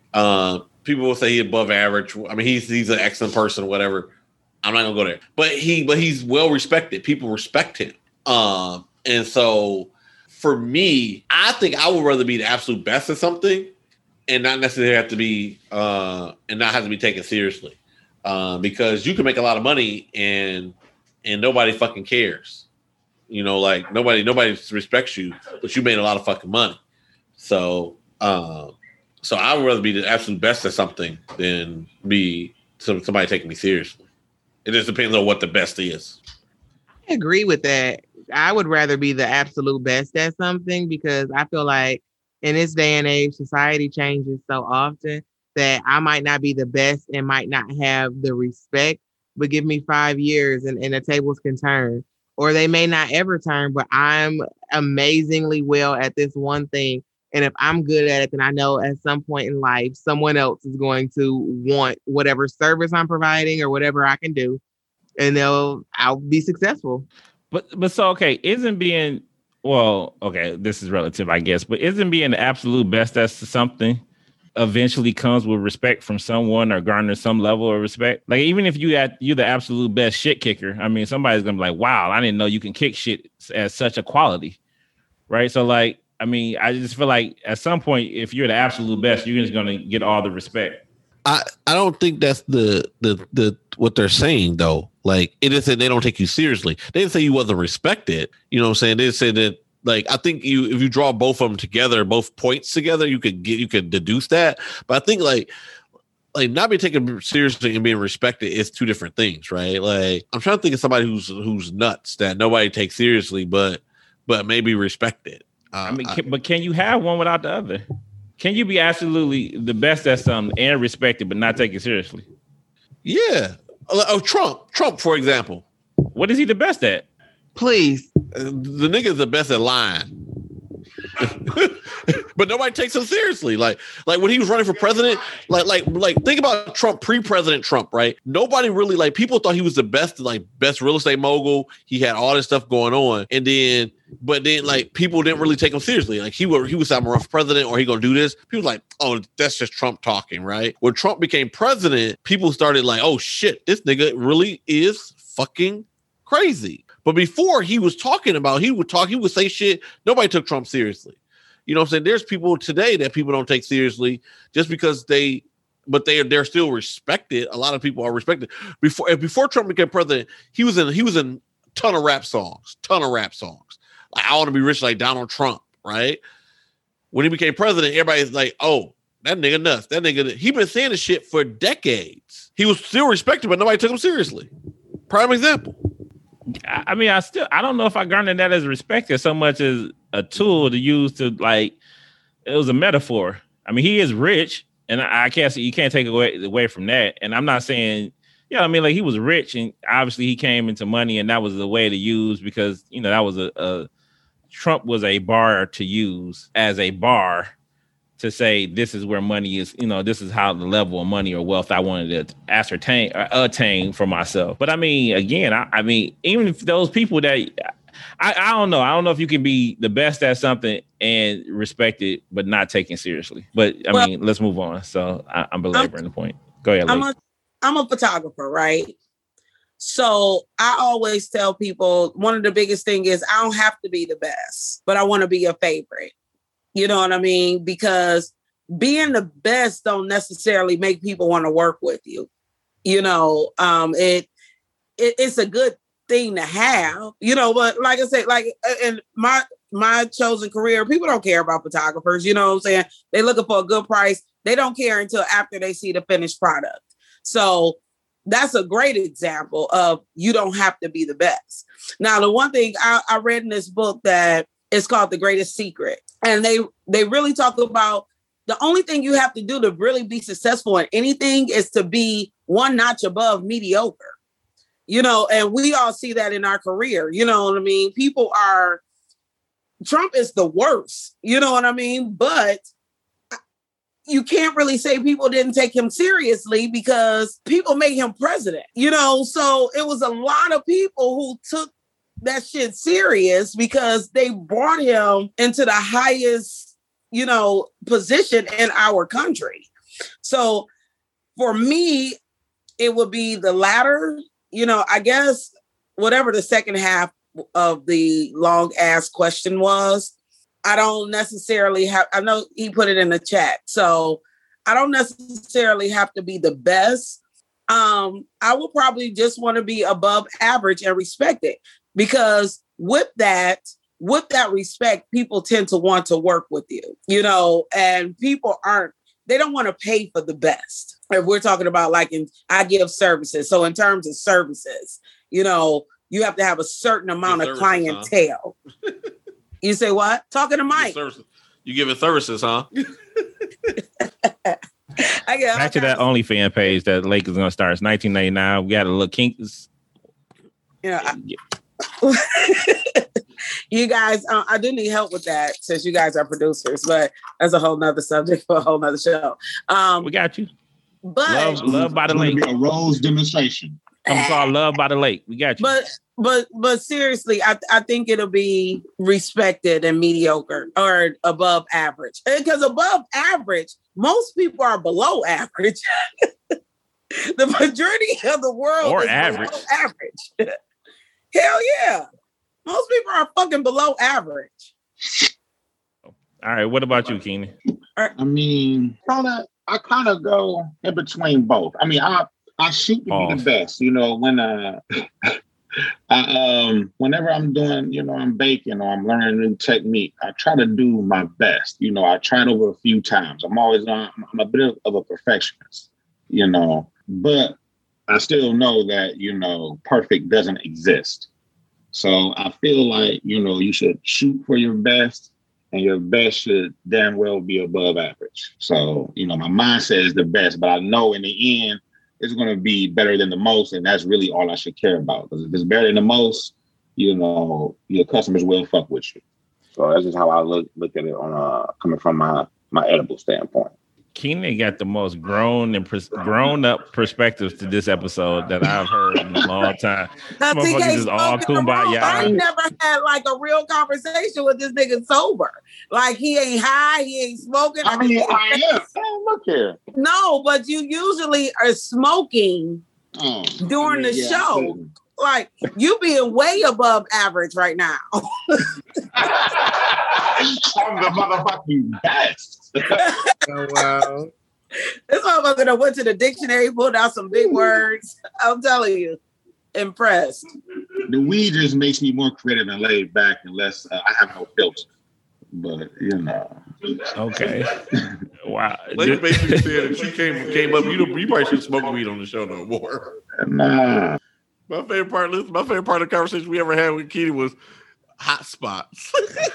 Uh, people will say he's above average. I mean, he's he's an excellent person, whatever. I'm not gonna go there, but he, but he's well respected. People respect him, um, and so. For me, I think I would rather be the absolute best at something and not necessarily have to be uh, and not have to be taken seriously, uh, because you can make a lot of money and and nobody fucking cares. You know, like nobody nobody respects you, but you made a lot of fucking money. So, uh, so I would rather be the absolute best at something than be some, somebody taking me seriously. It just depends on what the best is. I agree with that. I would rather be the absolute best at something, because I feel like in this day and age, society changes so often that I might not be the best and might not have the respect, but give me five years and, and the tables can turn, or they may not ever turn, but I'm amazingly well at this one thing. And if I'm good at it, then I know at some point in life, someone else is going to want whatever service I'm providing or whatever I can do, and they'll, I'll be successful. But but so okay, isn't being well, okay, this is relative, I guess, but isn't being the absolute best at something eventually comes with respect from someone or garner some level of respect? Like even if you at you're the absolute best shit kicker, I mean, somebody's gonna be like, wow, I didn't know you can kick shit at such a quality, right? So like, I mean, I just feel like at some point, if you're the absolute best, you're just gonna get all the respect. I, I don't think that's the the the what they're saying though. Like it is that they don't take you seriously. They didn't say you wasn't respected. You know what I'm saying? They said that like I think you if you draw both of them together, both points together, you could get you could deduce that. But I think like like not being taken seriously and being respected is two different things, right? Like I'm trying to think of somebody who's who's nuts that nobody takes seriously, but but maybe respected. Uh, I mean, can, but can you have one without the other? Can you be absolutely the best at something and respected, but not take it seriously? Yeah. Oh, Trump. Trump, for example. What is he the best at? Please. Uh, the nigga's the best at lying. But nobody takes him seriously. Like, like when he was running for president, like, like, like, think about Trump, pre-president Trump, right? Nobody really like people thought he was the best, like, best real estate mogul. He had all this stuff going on, and then, but then, like, people didn't really take him seriously. Like, he was, he was I'm a rough president, or he gonna do this. People like, oh, that's just Trump talking, right? When Trump became president, people started like, oh shit, this nigga really is fucking crazy. But before he was talking about, he would talk, he would say shit. Nobody took Trump seriously. You know what I'm saying? There's people today that people don't take seriously just because they, but they are they're still respected. A lot of people are respected. Before before Trump became president, he was in he was in a ton of rap songs, ton of rap songs. Like I want to be rich like Donald Trump, right? When he became president, everybody's like, oh, that nigga nuts. That nigga, he been saying this shit for decades. He was still respected, but nobody took him seriously. Prime example. I mean, I still I don't know if I garnered that as respect so much as a tool to use to like it was a metaphor. I mean, he is rich, and I, I can't see you can't take away away from that. And I'm not saying, yeah, I mean, like he was rich, and obviously he came into money, and that was the way to use because you know that was a, a Trump was a bar to use as a bar to say this is where money is, you know, this is how the level of money or wealth I wanted to ascertain or attain for myself. But I mean, again, I, I mean, even if those people that I, I don't know, I don't know if you can be the best at something and respect it, but not taken seriously. But I well, mean, let's move on. So I, I'm belaboring I'm, the point. Go ahead. I'm a, I'm a photographer, right? So I always tell people one of the biggest thing is I don't have to be the best, but I want to be your favorite. You know what I mean? Because being the best don't necessarily make people want to work with you. You know, um, it, it it's a good thing to have, you know, but like I said, like in my my chosen career, people don't care about photographers, you know what I'm saying? They're looking for a good price. They don't care until after they see the finished product. So that's a great example of you don't have to be the best. Now, the one thing I, I read in this book that is called The Greatest Secret. And they they really talk about the only thing you have to do to really be successful in anything is to be one notch above mediocre. You know, and we all see that in our career. You know what I mean? People are, Trump is the worst. You know what I mean? But you can't really say people didn't take him seriously because people made him president. You know, so it was a lot of people who took that shit serious because they brought him into the highest, you know, position in our country. So for me, it would be the latter. You know, I guess whatever the second half of the long ass question was, I don't necessarily have, I know he put it in the chat. So I don't necessarily have to be the best. Um, I will probably just want to be above average and respect it. Because with that, with that respect, people tend to want to work with you, you know, and people aren't, they don't want to pay for the best. If we're talking about like, in, I give services. So in terms of services, you know, you have to have a certain amount of clientele. Huh? You say what? Talking to Mike. You giving services, huh? I get Back to that OnlyFans page that Lakers gonna start. It's nineteen ninety-nine. We got a look kink. You know, I, you guys, uh, I do need help with that since you guys are producers, but that's a whole nother subject for a whole nother show. Um, we got you. But love, love by the lake. Be a Rose demonstration. I'm called Love by the Lake. We got you. But but but seriously, I I think it'll be respected and mediocre or above average. Because above average, most people are below average. The majority of the world or is average. below average. Hell yeah. Most people are fucking below average. All right. What about you, Keenan? I mean, kind of, I kind of go in between both. I mean, I I shoot to be the best. You know, when uh, I, um, whenever I'm doing, you know, I'm baking or I'm learning a new technique, I try to do my best. You know, I tried over a few times. I'm always on. I'm a bit of a perfectionist. You know, but I still know that, you know, perfect doesn't exist. So I feel like, you know, you should shoot for your best and your best should damn well be above average. So, you know, my mindset is the best, but I know in the end, it's going to be better than the most. And that's really all I should care about. Because if it's better than the most, you know, your customers will fuck with you. So that's just how I look look at it on uh, coming from my, my edible standpoint. Keenan got the most grown and pers- grown up perspectives to this episode that I've heard in a long time. Motherfuckers is all kumbaya. I ain't never had like a real conversation with this nigga sober. Like he ain't high, he ain't smoking. I mean, I am. Hey, look here. No, but you usually are smoking oh, during I mean, the yeah, show. Like you being way above average right now. I'm the motherfucking best. Oh, wow. This motherfucker done went to the dictionary, pulled out some big words. I'm telling you, impressed. The weed just makes me more creative and laid back and less, uh, I have no filter. But, you know. Okay. Wow. Lady basically said if she came came up, you, you probably shouldn't smoke weed on the show no more. Nah. My favorite part, listen, my favorite part of the conversation we ever had with Keely was hot spots.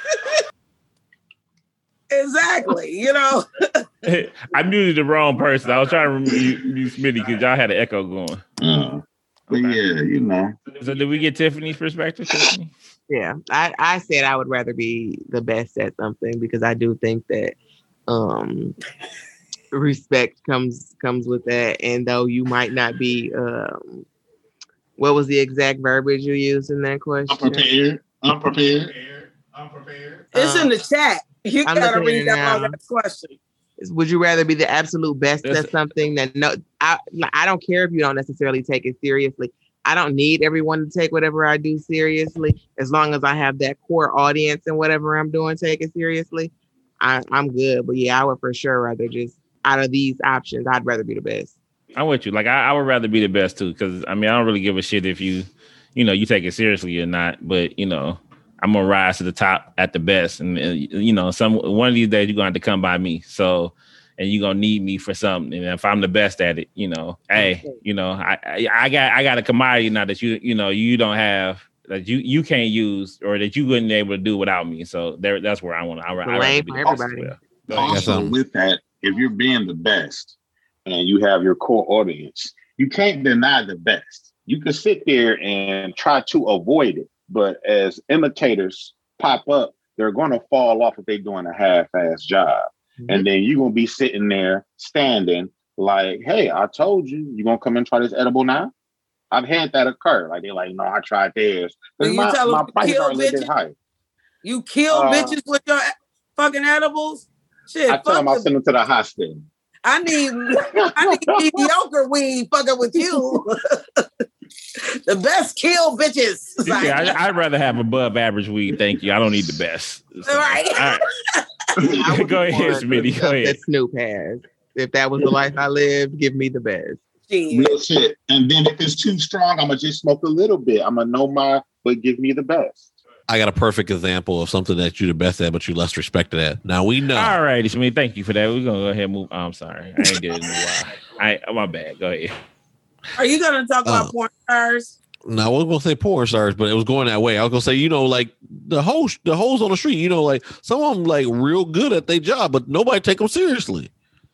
Exactly, you know. I muted the wrong person. I was trying to remove you, Smitty, because y'all had an echo going. Uh, but okay. Yeah, you know. So did we get Tiffany's perspective, Tiffany? Yeah, I, I said I would rather be the best at something because I do think that um, respect comes comes with that. And though you might not be, um, what was the exact verbiage you used in that question? Unprepared. Unprepared. Unprepared. It's um, in the chat. You I'm gotta read that long ass question. Would you rather be the absolute best at something that no, I I don't care if you don't necessarily take it seriously. I don't need everyone to take whatever I do seriously. As long as I have that core audience and whatever I'm doing, take it seriously. I, I'm good. But yeah, I would for sure rather just out of these options, I'd rather be the best. I'm with you. Like I, I would rather be the best too, because I mean I don't really give a shit if you, you know, you take it seriously or not. But you know, I'm gonna rise to the top at the best, and, and you know, some one of these days you're gonna have to come by me. So. And you're gonna need me for something. And if I'm the best at it, you know, hey, you know, I, I I got I got a commodity now that you you know you don't have, that you you can't use, or that you wouldn't be able to do without me. So there, that's where I want to. I, I for everybody. Well. Also, with that, if you're being the best and you have your core audience, you can't deny the best. You can sit there and try to avoid it, but as imitators pop up, they're going to fall off if they're doing a half-ass job. Mm-hmm. And then you're going to be sitting there standing like, hey, I told you, you're going to come and try this edible now? I've had that occur. Like, they're like, no, I tried theirs. You my, tell my them prices are a little bit high. You kill uh, bitches with your fucking edibles? Shit, I tell them I'll send them to the hospital. I need, I need mediocre weed fucking with you. The best kill bitches. Like, yeah, I, I'd rather have above average weed. Thank you. I don't need the best. So, right. All right. Go ahead, Smitty. Go ahead. That Snoop has. If that was the life I lived, give me the best. Jeez. Real shit. And then if it's too strong, I'm gonna just smoke a little bit. I'm gonna know my, but give me the best. I got a perfect example of something that you're the best at, but you less respected at. Now we know. All right, Smitty. Thank you for that. We're gonna go ahead and move. Oh, I'm sorry. I ain't did it in a while. I my bad. Go ahead. Are you gonna talk about uh, porn stars? No, I wasn't gonna say porn stars, but it was going that way. I was gonna say, you know, like the hoes, the hoes on the street, you know, like some of them like real good at their job, but nobody take them seriously.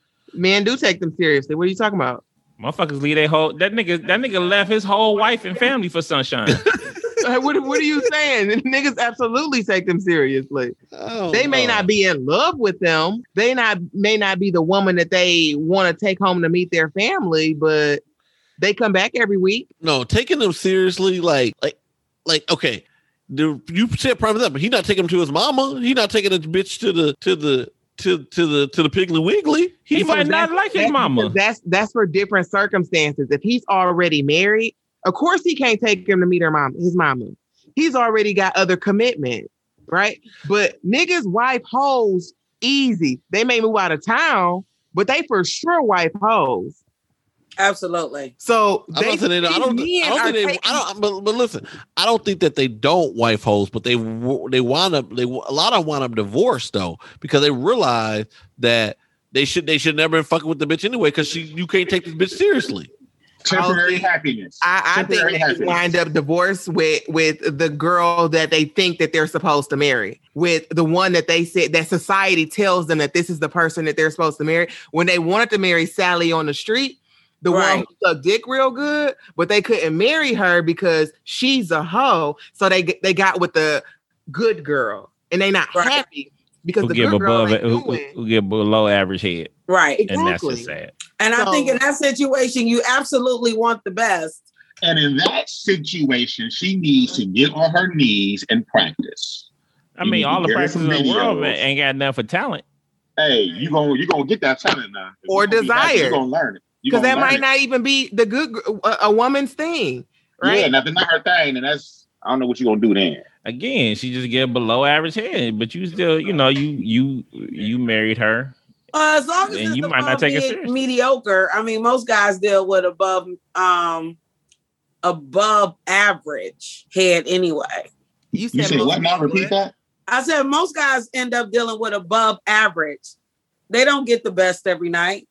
Men do take them seriously. What are you talking about? Motherfuckers leave their whole that nigga that nigga left his whole wife and family for Sunshine. what, what are you saying? Niggas absolutely take them seriously. Oh, they may no. not be in love with them. They not may not be the woman that they want to take home to meet their family, but they come back every week. No, taking them seriously, like, like, like, okay, the, you said prime example. He not taking him to his mama. He not taking his bitch to the to the to to the to the Piggly Wiggly. He, he might not like his mama. That's that's for different circumstances. If he's already married, of course he can't take him to meet her mom, his mama. He's already got other commitment, right? But niggas wife hoes easy. They may move out of town, but they for sure wife hoes. Absolutely. So they, I don't, they, I don't, I don't think they. Taking, I don't. But, but listen, I don't think that they don't wife hoes, but they they wind up. They a lot of wind up divorced though because they realize that they should they should never been fucking with the bitch anyway because she you can't take this bitch seriously. Temporary happiness. I, I Temporary think they wind up divorced with with the girl that they think that they're supposed to marry, with the one that they said that society tells them that this is the person that they're supposed to marry. When they wanted to marry Sally on the street. The right. one who sucked dick real good, but they couldn't marry her because she's a hoe. So they they got with the good girl, and they not right. happy because who the good girl above it, who, who get below average head, right? And exactly. That's just sad. And so, I think in that situation, you absolutely want the best. And in that situation, she needs to get on her knees and practice. I you mean, all the practice in the world man, ain't got enough for talent. Hey, you gonna you gonna get that talent now, or desire. You gonna learn it. Because that might it. not even be the good a, a woman's thing, right? Yeah, nothing not her thing, and that's I don't know what you're gonna do then. Again, she just get below average head, but you still, you know, you you you married her. Uh, as long as and you might not take it seriously. Mediocre. I mean, most guys deal with above um above average head anyway. You said, you said what now? Repeat that. I said most guys end up dealing with above average. They don't get the best every night.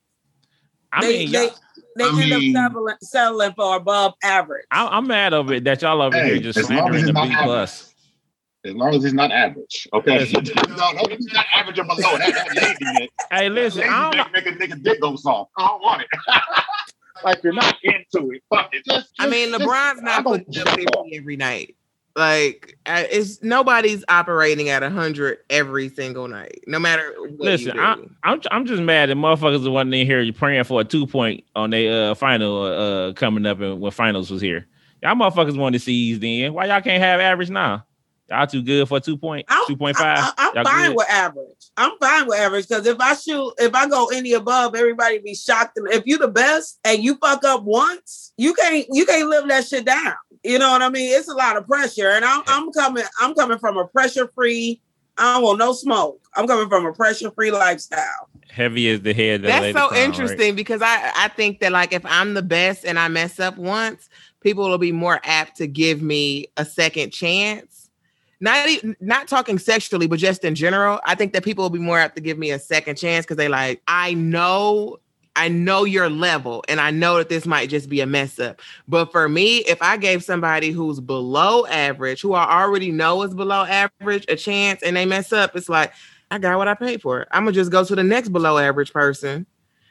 I they, mean, they, they I end mean, up settling, settling for above average. I, I'm mad over it that y'all over hey, here just slandering the B plus. As long as it's not average, okay. no, no, it's not average or below. That, that lazy, hey, listen, I don't make, make a nigga dick go soft. I don't want it. Like you're not into it. Fuck it. Just, I mean, just, LeBron's just, not putting up fifty every night. Like, it's nobody's operating at a hundred every single night, no matter what. Listen, you I, do. I'm I'm just mad that motherfuckers the one in here you praying for a two point on their uh, final uh, coming up and when finals was here. Y'all motherfuckers wanted to see eased in. Why y'all can't have average now? Y'all too good for two point, two point five. I, I, I'm fine good? with average. I'm fine with average because if I shoot, if I go any above, everybody be shocked. And if you the best and you fuck up once, you can't you can't live that shit down. You know what I mean? It's a lot of pressure, and I'm I'm coming I'm coming from a pressure free. I don't want no smoke. I'm coming from a pressure free lifestyle. Heavy as the head. That That's so crown, interesting right? because I I think that like if I'm the best and I mess up once, people will be more apt to give me a second chance. Not even, not talking sexually, but just in general, I think that people will be more apt to give me a second chance because they like, I know, I know your level, and I know that this might just be a mess up. But for me, if I gave somebody who's below average, who I already know is below average, a chance, and they mess up, it's like, I got what I paid for. I'm gonna just go to the next below average person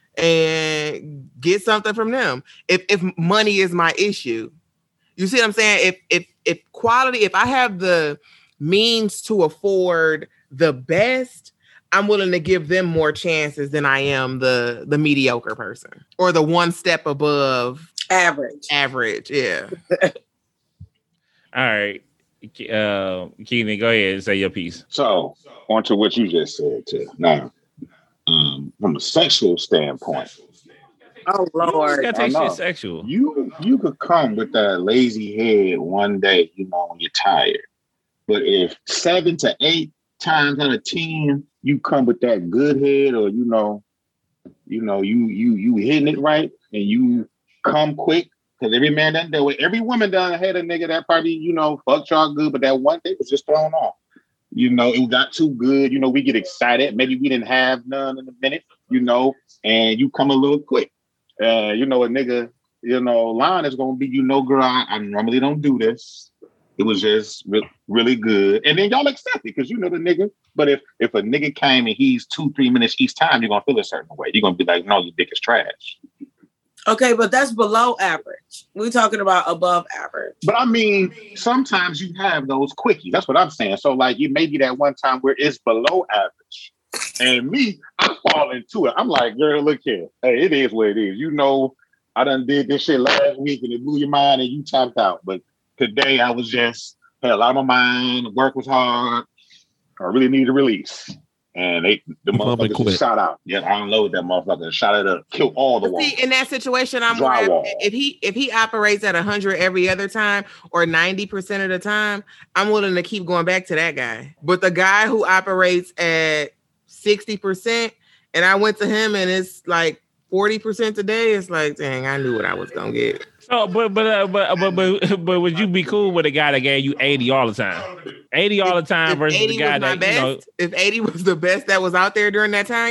and get something from them. If if money is my issue, you see what I'm saying? If if if quality, if I have the means to afford the best, I'm willing to give them more chances than I am the the mediocre person or the one step above average. Average, yeah. All right, uh, Keenan, go ahead and say your piece. So, on to what you just said, too. Now, um, from a sexual standpoint, oh Lord, you gotta take shit sexual. You you could come with that lazy head one day, you know, when you're tired. But if seven to eight times out of ten you come with that good head, or you know, you know, you you you hitting it right, and you come quick, because every man done do it. Every woman done had a nigga that probably, you know, fucked y'all good, but that one thing was just thrown off. You know, it got too good. You know, we get excited. Maybe we didn't have none in a minute, you know, and you come a little quick. Uh, you know, a nigga, you know, line is gonna be, you know, girl, I, I normally don't do this. It was just re- really good. And then y'all accept it because you know the nigga. But if if a nigga came and he's two, three minutes each time, you're going to feel a certain way. You're going to be like, no, your dick is trash. Okay, but that's below average. We're talking about above average. But I mean, sometimes you have those quickies. That's what I'm saying. So like it may be that one time where it's below average. And me, I fall into it. I'm like, girl, look here. Hey, it is what it is. You know, I done did this shit last week and it blew your mind and you tapped out. But today I was just had a lot on my mind. Work was hard. I really needed a release. And they the motherfuckers just shot out. Yeah, I unloaded that motherfucker, shot it up, killed all the walls. See, in that situation, I'm more, if he if he operates at a hundred every other time or ninety percent of the time, I'm willing to keep going back to that guy. But the guy who operates at sixty percent and I went to him and it's like forty percent today, it's like, dang, I knew what I was gonna get. So, but but uh, but but but but would you be cool with a guy that gave you eighty all the time? eighty all the time if versus the guy that best, you know. If eighty was the best that was out there during that time,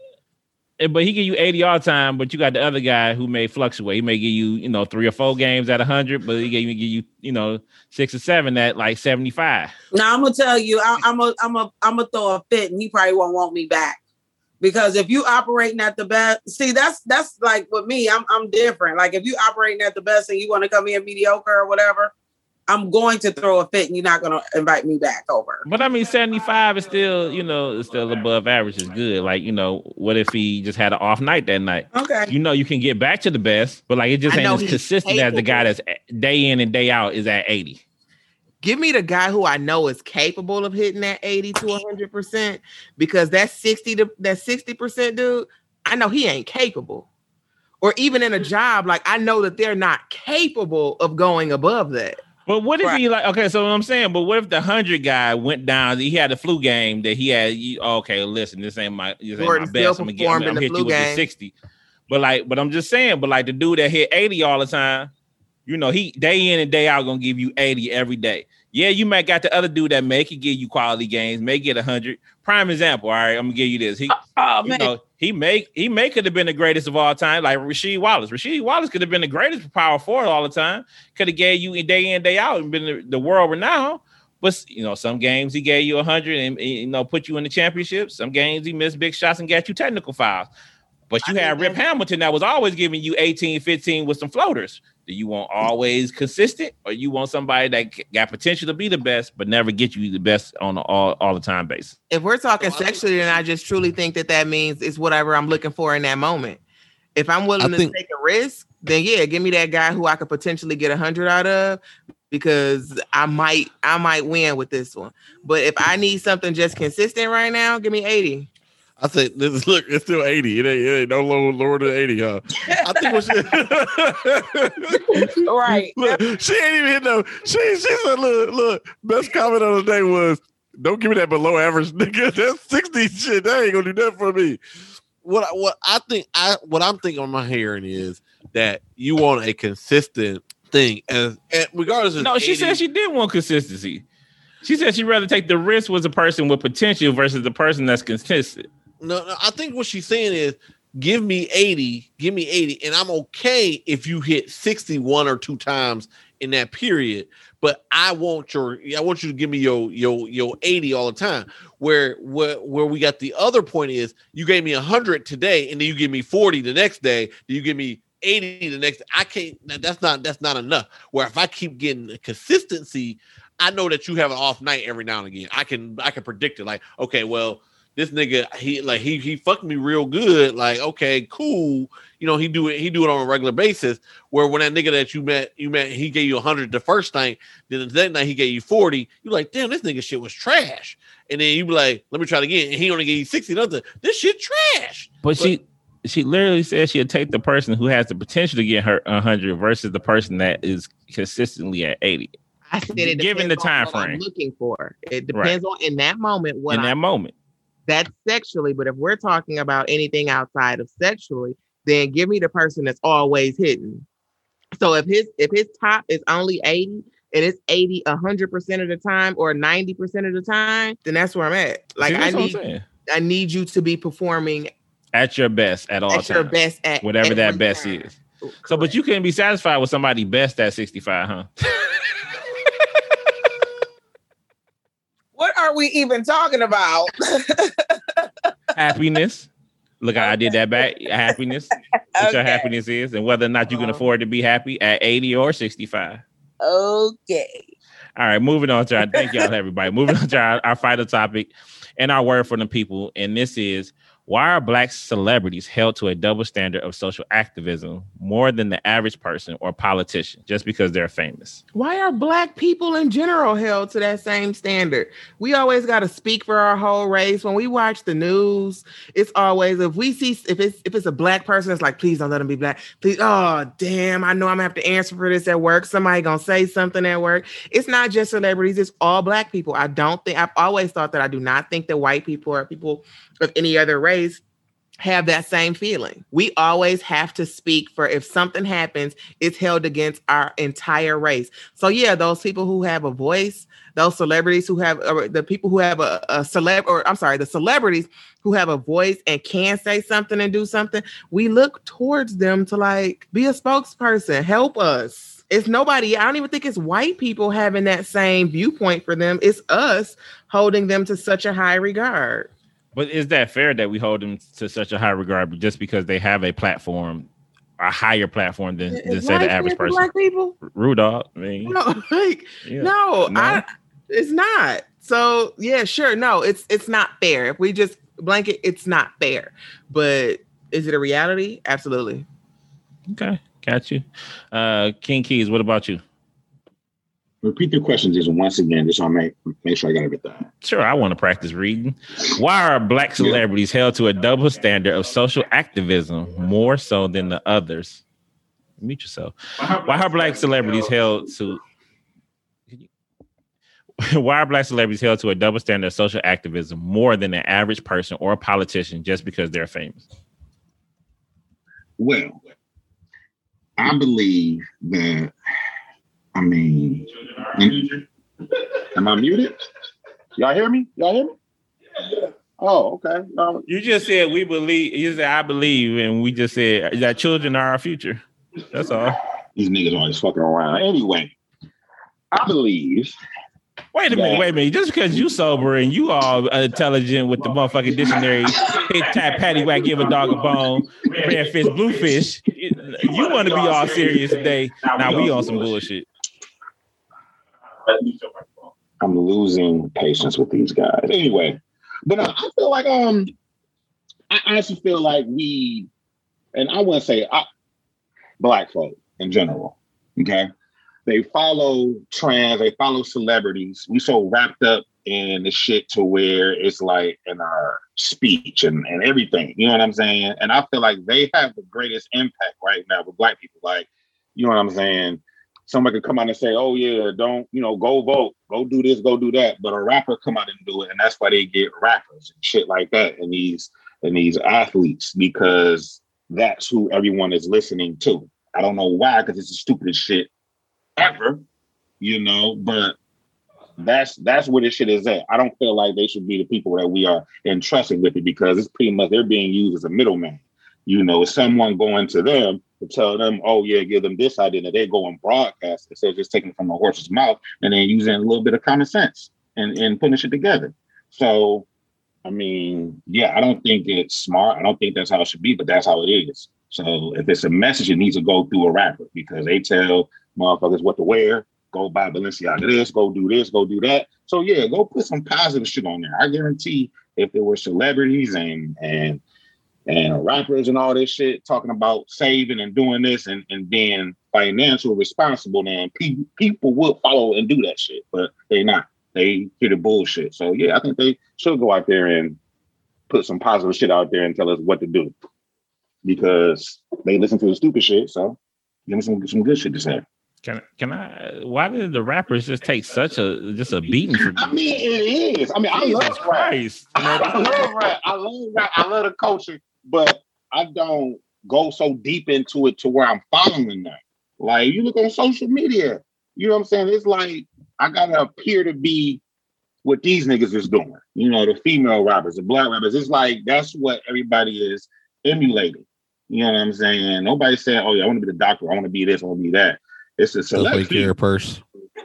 yeah. But he give you eighty all the time, but you got the other guy who may fluctuate. He may give you, you know, three or four games at one hundred, but he gave give you, you know, six or seven at like seventy-five. Now I'm gonna tell you, I, I'm a, I'm a, I'm gonna throw a fit, and he probably won't want me back. Because if you operating at the best, see, that's that's like with me, I'm I'm different. Like if you operating at the best and you want to come in mediocre or whatever, I'm going to throw a fit and you're not going to invite me back over. But I mean, seventy-five is still, you know, it's still above average. Is good. Like, you know, what if he just had an off night that night? Okay. You know, you can get back to the best, but like it just ain't as consistent as the guy that's day in and day out is at eighty. Give me the guy who I know is capable of hitting that eighty to one hundred percent, because that sixty to that sixty percent dude, I know he ain't capable. Or even in a job, like I know that they're not capable of going above that. But what if right. he like, okay, so what I'm saying, but what if the hundred guy went down, he had a flu game that he had, you, okay, listen, this ain't my, this ain't my best. I'm gonna get, I'm, I'm hit you with the sixty. But like, but I'm just saying, but like the dude that hit eighty all the time, you know, he day in and day out gonna give you eighty every day. Yeah, you might got the other dude that may could give you quality games, may get a hundred. Prime example. All right, I'm gonna give you this. He, oh, you man. know, he may he may could have been the greatest of all time, like Rasheed Wallace. Rasheed Wallace could have been the greatest power forward all the time. Could have gave you day in day out and been the, the world renowned. But you know, some games he gave you a hundred and you know put you in the championship. Some games he missed big shots and got you technical fouls. But you I had think Rip that's- Hamilton that was always giving you eighteen, fifteen with some floaters. Do you want always consistent, or you want somebody that got potential to be the best, but never get you the best on an all, all the time basis? If we're talking So I think- sexually, then I just truly think that that means it's whatever I'm looking for in that moment. If I'm willing I to think- take a risk, then yeah, give me that guy who I could potentially get a hundred out of, because I might I might win with this one. But if I need something just consistent right now, give me eighty. I think this is, look, it's still eighty. It ain't, it ain't no lower, lower than eighty, huh? I think what she, Right. look, she ain't even hit no. She she said, look, look. Best comment of the day was, "Don't give me that below average, nigga. That's sixty shit. That ain't gonna do nothing for me." What I, what I think I what I'm thinking on my hearing is that you want a consistent thing, and, and regardless of No, she eighty, said she did want consistency. She said she'd rather take the risk with a person with potential versus the person that's consistent. No, no, I think what she's saying is give me eighty, give me eighty, and I'm okay if you hit sixty-one or two times in that period. But I want your I want you to give me your your your eighty all the time. Where where where we got the other point is you gave me one hundred today, and then you give me forty the next day, then you give me eighty the next. I can't. That's not that's not enough. Where if I keep getting consistency, I know that you have an off night every now and again. I can I can predict it. Like, okay, well, this nigga, he like he he fucked me real good. Like, okay, cool. You know, he do it, he do it on a regular basis. Where when that nigga that you met, you met, he gave you a hundred the first night, then the second night he gave you forty. You like, damn, this nigga shit was trash. And then you be like, let me try it again. And he only gave you sixty. Another, this shit trash. But, but she she literally said she'd take the person who has the potential to get her a hundred versus the person that is consistently at eighty. I said it Given the depends time on what I'm frame. looking for. It depends on in that moment what In I that moment. that's sexually. But if we're talking about anything outside of sexually, then give me the person that's always hitting. So if his if his top is only eighty and it's eighty a hundred percent of the time or ninety percent of the time, then that's where I'm at. Like See, I that's what I'm need saying. I need you to be performing At your best at all at times. your best at whatever every that best time. is. So, but you couldn't be satisfied with somebody best at sixty-five, huh? What are we even talking about? Happiness. Look, I did that back. Happiness. What your Okay. happiness is, and whether or not you can Uh-huh. afford to be happy at eighty or sixty-five. Okay. All right, moving on to our thank y'all, everybody. Moving on to our, our final topic and our word for the people. And this is, why are Black celebrities held to a double standard of social activism more than the average person or politician just because they're famous? Why are Black people in general held to that same standard? We always got to speak for our whole race. When we watch the news, it's always, if we see, if it's if it's a Black person, it's like, please don't let them be Black. Please, oh, damn, I know I'm gonna have to answer for this at work. Somebody gonna say something at work. It's not just celebrities, it's all Black people. I don't think, I've always thought that I do not think that white people or people of any other race have that same feeling. We always have to speak for, if something happens, it's held against our entire race. So yeah, those people who have a voice, those celebrities who have, or the people who have a, a celeb, or I'm sorry, the celebrities who have a voice and can say something and do something, we look towards them to like be a spokesperson, help us. It's nobody, I don't even think it's white people having that same viewpoint for them. It's us holding them to such a high regard. But is that fair that we hold them to such a high regard just because they have a platform, a higher platform than, than say the average person? Black people? Rudolph, I mean, No, like yeah. no, No? I, it's not. So yeah, sure, no, it's it's not fair. If we just blanket, it's not fair. But is it a reality? Absolutely. Okay, got you. Uh, King Keys, what about you? Repeat the question just once again, just so I make make sure I got everything. Sure, I want to practice reading. Why are Black celebrities held to a double standard of social activism more so than the others? Mute yourself. Why are Black celebrities held to? Why are Black celebrities held to a double standard of social activism more than an average person or a politician just because they're famous? Well, I believe that. I mean, am I muted? Y'all hear me? Y'all hear me? Oh, okay. Um, You just said we believe. You said I believe, and we just said that children are our future. That's all. these niggas always fucking around. Anyway, I believe Wait a minute, wait a minute. Just because you sober and you all intelligent with the motherfucking dictionary, hit tap, patty whack, give a dog a bone, red fish, blue fish. You want to be all serious today? Now we on some bullshit. I'm losing patience with these guys. Anyway, but uh, I feel like um, I actually feel like we, and I wouldn't say I, black folk in general. Okay. They follow trends, they follow celebrities. We so wrapped up in the shit to where it's like in our speech and, and everything. You know what I'm saying? And I feel like they have the greatest impact right now with black people. Like, you know what I'm saying? Somebody could come out and say, oh yeah, don't, you know, go vote, go do this, go do that. But a rapper come out and do it. And that's why they get rappers and shit like that and these and these athletes, because that's who everyone is listening to. I don't know why, because it's the stupidest shit ever, you know, but that's that's where this shit is at. I don't feel like they should be the people that we are entrusted with it, because it's pretty much they're being used as a middleman. You know, it's someone going to them to tell them, oh yeah, give them this idea, and they go and broadcast it instead of just taking it from the horse's mouth and then using a little bit of common sense and, and putting shit together. So, I mean, yeah, I don't think it's smart. I don't think that's how it should be, but that's how it is. So if it's a message, it needs to go through a rapper, because they tell motherfuckers what to wear, go buy Balenciaga this, go do this, go do that. So yeah, go put some positive shit on there. I guarantee if there were celebrities and and and rappers and all this shit talking about saving and doing this and, and being financially responsible, then pe- people would follow and do that shit, but they're not. They hear the bullshit. So yeah, I think they should go out there and put some positive shit out there and tell us what to do, because they listen to the stupid shit. So give me some some good shit to say. Can can I? Why did the rappers just take such a just a beating for? I mean, it is. I mean, I love Christ. rap. I love rap. I love rap. I love the culture, but I don't go so deep into it to where I'm following that. Like, you look on social media, you know what I'm saying? It's like I gotta appear to be what these niggas is doing. You know, the female rappers, the black rappers. It's like that's what everybody is emulating. You know what I'm saying? Nobody said, "Oh yeah, I want to be the doctor. I want to be this. I want to be that." It's a select your purse.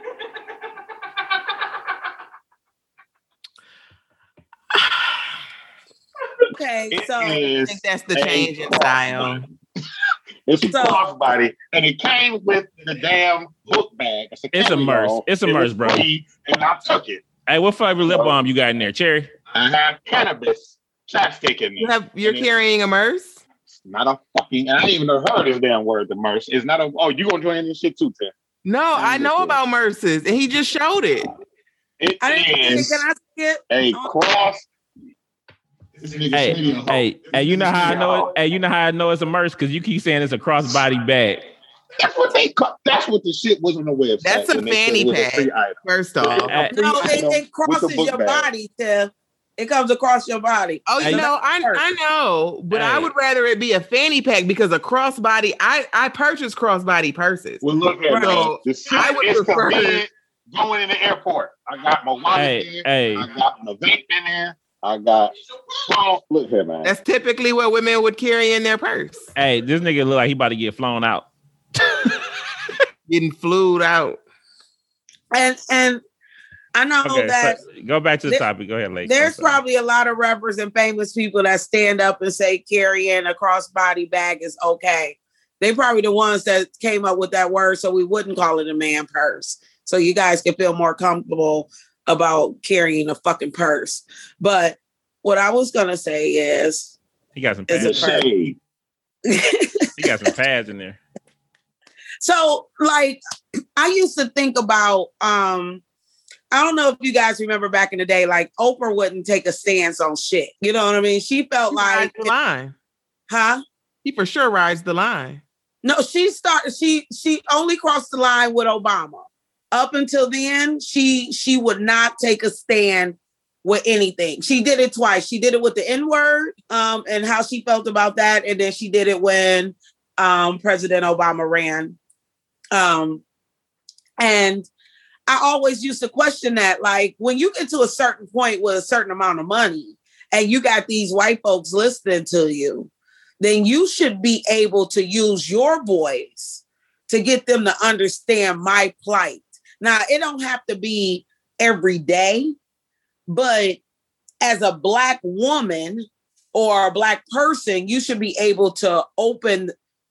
Okay, It so I think that's the change in style. It's a So- crossbody, and it came with the damn book bag. It's a, It's a carry-on. merce. It's a It merce, was bro. free, and I took it. Hey, what flavor lip balm you got in there? Cherry? I have cannabis chapstick in there. You have you're And it's carrying a merce? not a fucking, and I ain't even heard this damn word, the merce. It's not a, oh, you gonna join this shit too, Tim? No, I know about merces, and he just showed it. It I didn't see it. is Can I see it? a cross. This nigga Hey, Smitty a hoe. hey, hey, you know This how I nigga know a it? hoe. Hey, you know how I know it's a merce? Because you keep saying it's a crossbody bag. That's what they call, that's what the shit was on the website. That's a when they said fanny it was a pack. free item. First off. Hey, No, it, item it with the crosses book your bag. body, Tiff. It comes across your body. Oh, you Hey. know, I I know, but I Hey. would rather it be a fanny pack, because a crossbody. I I purchase crossbody purses. Well, look here, Right. man. The shit I would is prefer- convenient going in the airport. I got my wallet Hey, in. hey. I got my vape in there. I got. Oh, look here, man. That's typically what women would carry in their purse. Hey, this nigga look like he about to get flown out. Getting flued out. And and I know Okay, that so go back to the there- topic. Go ahead, Lake. there's I'm sorry. probably a lot of rappers and famous people that stand up and say carrying a crossbody bag is okay. They probably the ones that came up with that word, so we wouldn't call it a man purse. So you guys can feel more comfortable about carrying a fucking purse. But what I was gonna say is, He got some Is the it pads. shade. He got some pads in there. so like I used to think about um I don't know if you guys remember back in the day, like Oprah wouldn't take a stance on shit. You know what I mean? She felt He like, rides the line. huh? He for sure rides the line. No, she started. She she only crossed the line with Obama. Up until then, she she would not take a stand with anything. She did it twice. She did it with the N word, um, and how she felt about that, and then she did it when um, President Obama ran. Um, and I always used to question that, like when you get to a certain point with a certain amount of money, and you got these white folks listening to you, then you should be able to use your voice to get them to understand my plight. Now, it don't have to be every day. But as a Black woman or a Black person, you should be able to open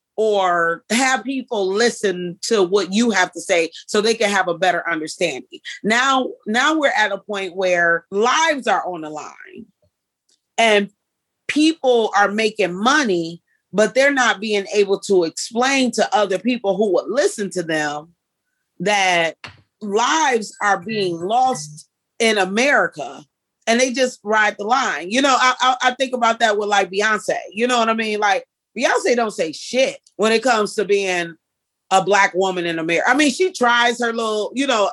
or have people listen to what you have to say so they can have a better understanding. Now, now we're at a point where lives are on the line and people are making money, but they're not being able to explain to other people who would listen to them that lives are being lost in America, and they just ride the line. You know, I, I, I think about that with like Beyonce. You know what I mean? Like Beyonce don't say shit when it comes to being a Black woman in America. I mean, she tries her little, you know,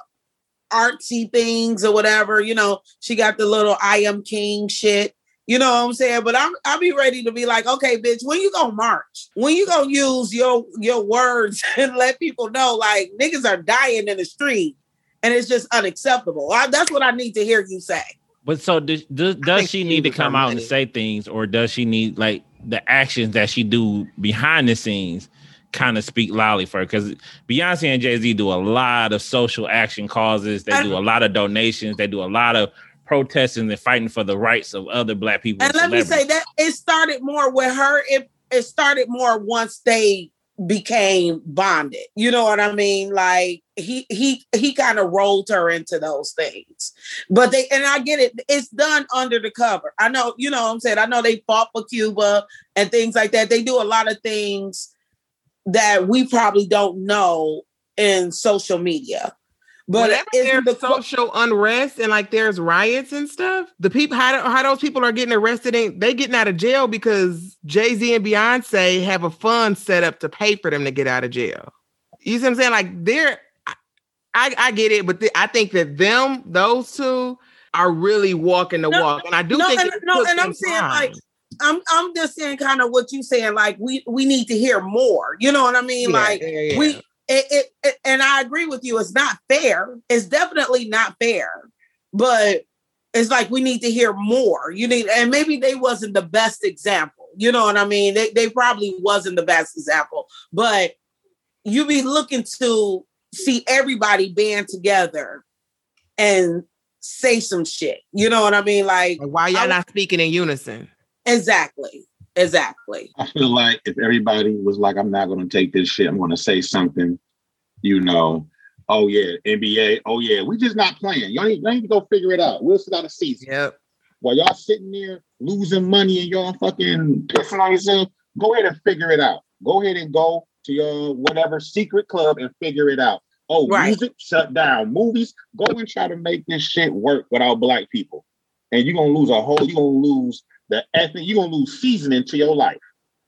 artsy things or whatever. You know, she got the little I am king shit. You know what I'm saying? But I'm I'll be ready to be like, okay, bitch, when you gonna march? When you gonna use your your words and let people know like niggas are dying in the street and it's just unacceptable? I, that's what I need to hear you say. But so does, does, does she need to come out and say things, or does she need like the actions that she do behind the scenes kind of speak loudly for her? Because Beyonce and Jay-Z do a lot of social action causes. They do a lot of donations. They do a lot of protesting and fighting for the rights of other Black people. And let me say that it started more with her. It it started more once they became bonded. You know what I mean? Like he he he kind of rolled her into those things. But they and I get it. It's done under the cover. I know, you know what I'm saying? I know they fought for Cuba and things like that. They do a lot of things that we probably don't know in social media. But there's the social unrest and like there's riots and stuff, the people, how, how those people are getting arrested, and they getting out of jail because Jay-Z and Beyonce have a fund set up to pay for them to get out of jail. You see what I'm saying? Like they're, I, I get it, but th- I think that them, those two are really walking the no, walk. And I do no, think and, no, and I'm saying time. like, I'm I'm just saying kind of what you saying, like we, we need to hear more. You know what I mean? Yeah, like yeah, yeah. we, It, it, it, and I agree with you. It's not fair. It's definitely not fair. But it's like we need to hear more. You need, and maybe they wasn't the best example. You know what I mean? They they probably wasn't the best example. But you be looking to see everybody band together and say some shit. You know what I mean? Like, like why y'all I, not speaking in unison? Exactly. Exactly. I feel like if everybody was like, I'm not going to take this shit, I'm going to say something, you know, oh yeah, N B A, oh yeah, we just not playing. Y'all need, y'all need to go figure it out. We'll sit out a season. Yep. While y'all sitting there losing money and y'all fucking pissing on yourself, go ahead and figure it out. Go ahead and go to your whatever secret club and figure it out. Oh, right. Music, shut down. Movies, go and try to make this shit work without Black people. And you're going to lose a whole, you're going to lose the ethnic, you're gonna lose seasoning to your life.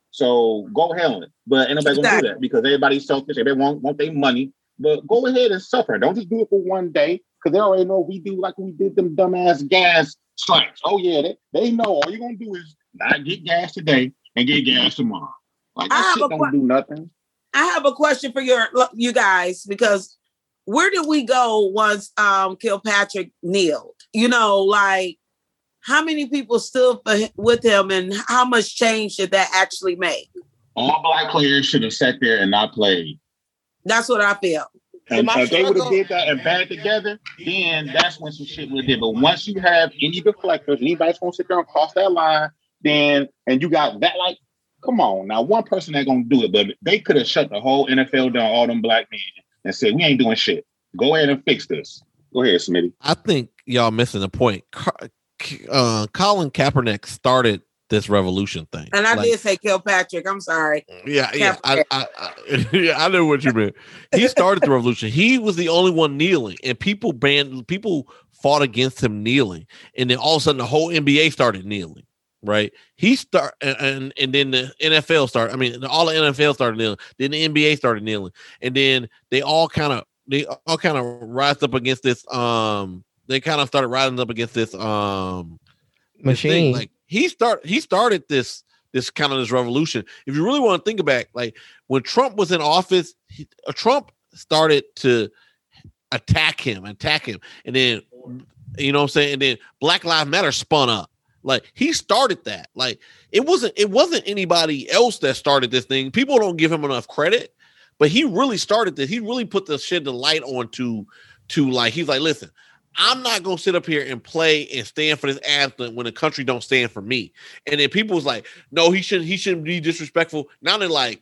So go hell in it. But ain't nobody exactly. gonna do that because everybody's selfish, everybody want, want their money. But go ahead and suffer. Don't just do it for one day, because they already know we do like we did them dumbass gas strikes. Oh yeah, they, they know all you're gonna do is not get gas today and get gas tomorrow. Like that shit don't qu- do nothing. I have a question for your you guys, because where did we go once um Kilpatrick kneeled? You know, like how many people stood for, with him, and how much change did that actually make? All Black players should have sat there and not played. That's what I feel. And if they would have did that and band together, then that's when some shit would have did. But once you have any deflectors, anybody's gonna sit there and cross that line, then and you got that, like, come on now, one person ain't gonna do it, but they could have shut the whole N F L down, all them Black men, and said, we ain't doing shit. Go ahead and fix this. Go ahead, Smitty. I think y'all missing the point. Uh, Colin Kaepernick started this revolution thing, and I like, did say Kilpatrick. I'm sorry. Yeah, yeah, I, I, I, yeah, I know what you meant. He started the revolution. He was the only one kneeling, and people banned. People fought against him kneeling, and then all of a sudden, the whole N B A started kneeling. Right? He start and, and and then the N F L started. I mean, all the N F L started kneeling. Then the N B A started kneeling, and then they all kind of they all kind of rise up against this. Um. They kind of started rising up against this um machine. This like he start he started this this kind of this revolution. If you really want to think about, like when Trump was in office, he, uh, Trump started to attack him, attack him, and then you know what I'm saying. And then Black Lives Matter spun up. Like he started that. Like it wasn't it wasn't anybody else that started this thing. People don't give him enough credit, but he really started this. He really put the shit the light on to to like he's like, listen. I'm not gonna sit up here and play and stand for this athlete when the country don't stand for me. And then people was like, no, he shouldn't, he shouldn't be disrespectful. Now they're like,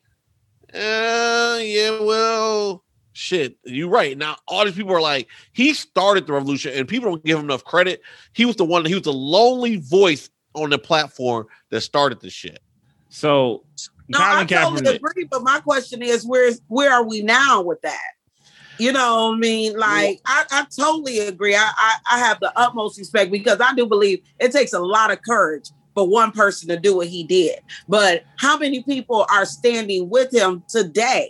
uh, yeah, well, shit, you're right. Now all these people are like, he started the revolution, and people don't give him enough credit. He was the one, he was the lonely voice on the platform that started the shit. So no, Colin I totally Kaepernick, agree, but my question is, where's where are we now with that? You know what I mean? Like, I, I totally agree. I, I, I have the utmost respect, because I do believe it takes a lot of courage for one person to do what he did. But how many people are standing with him today?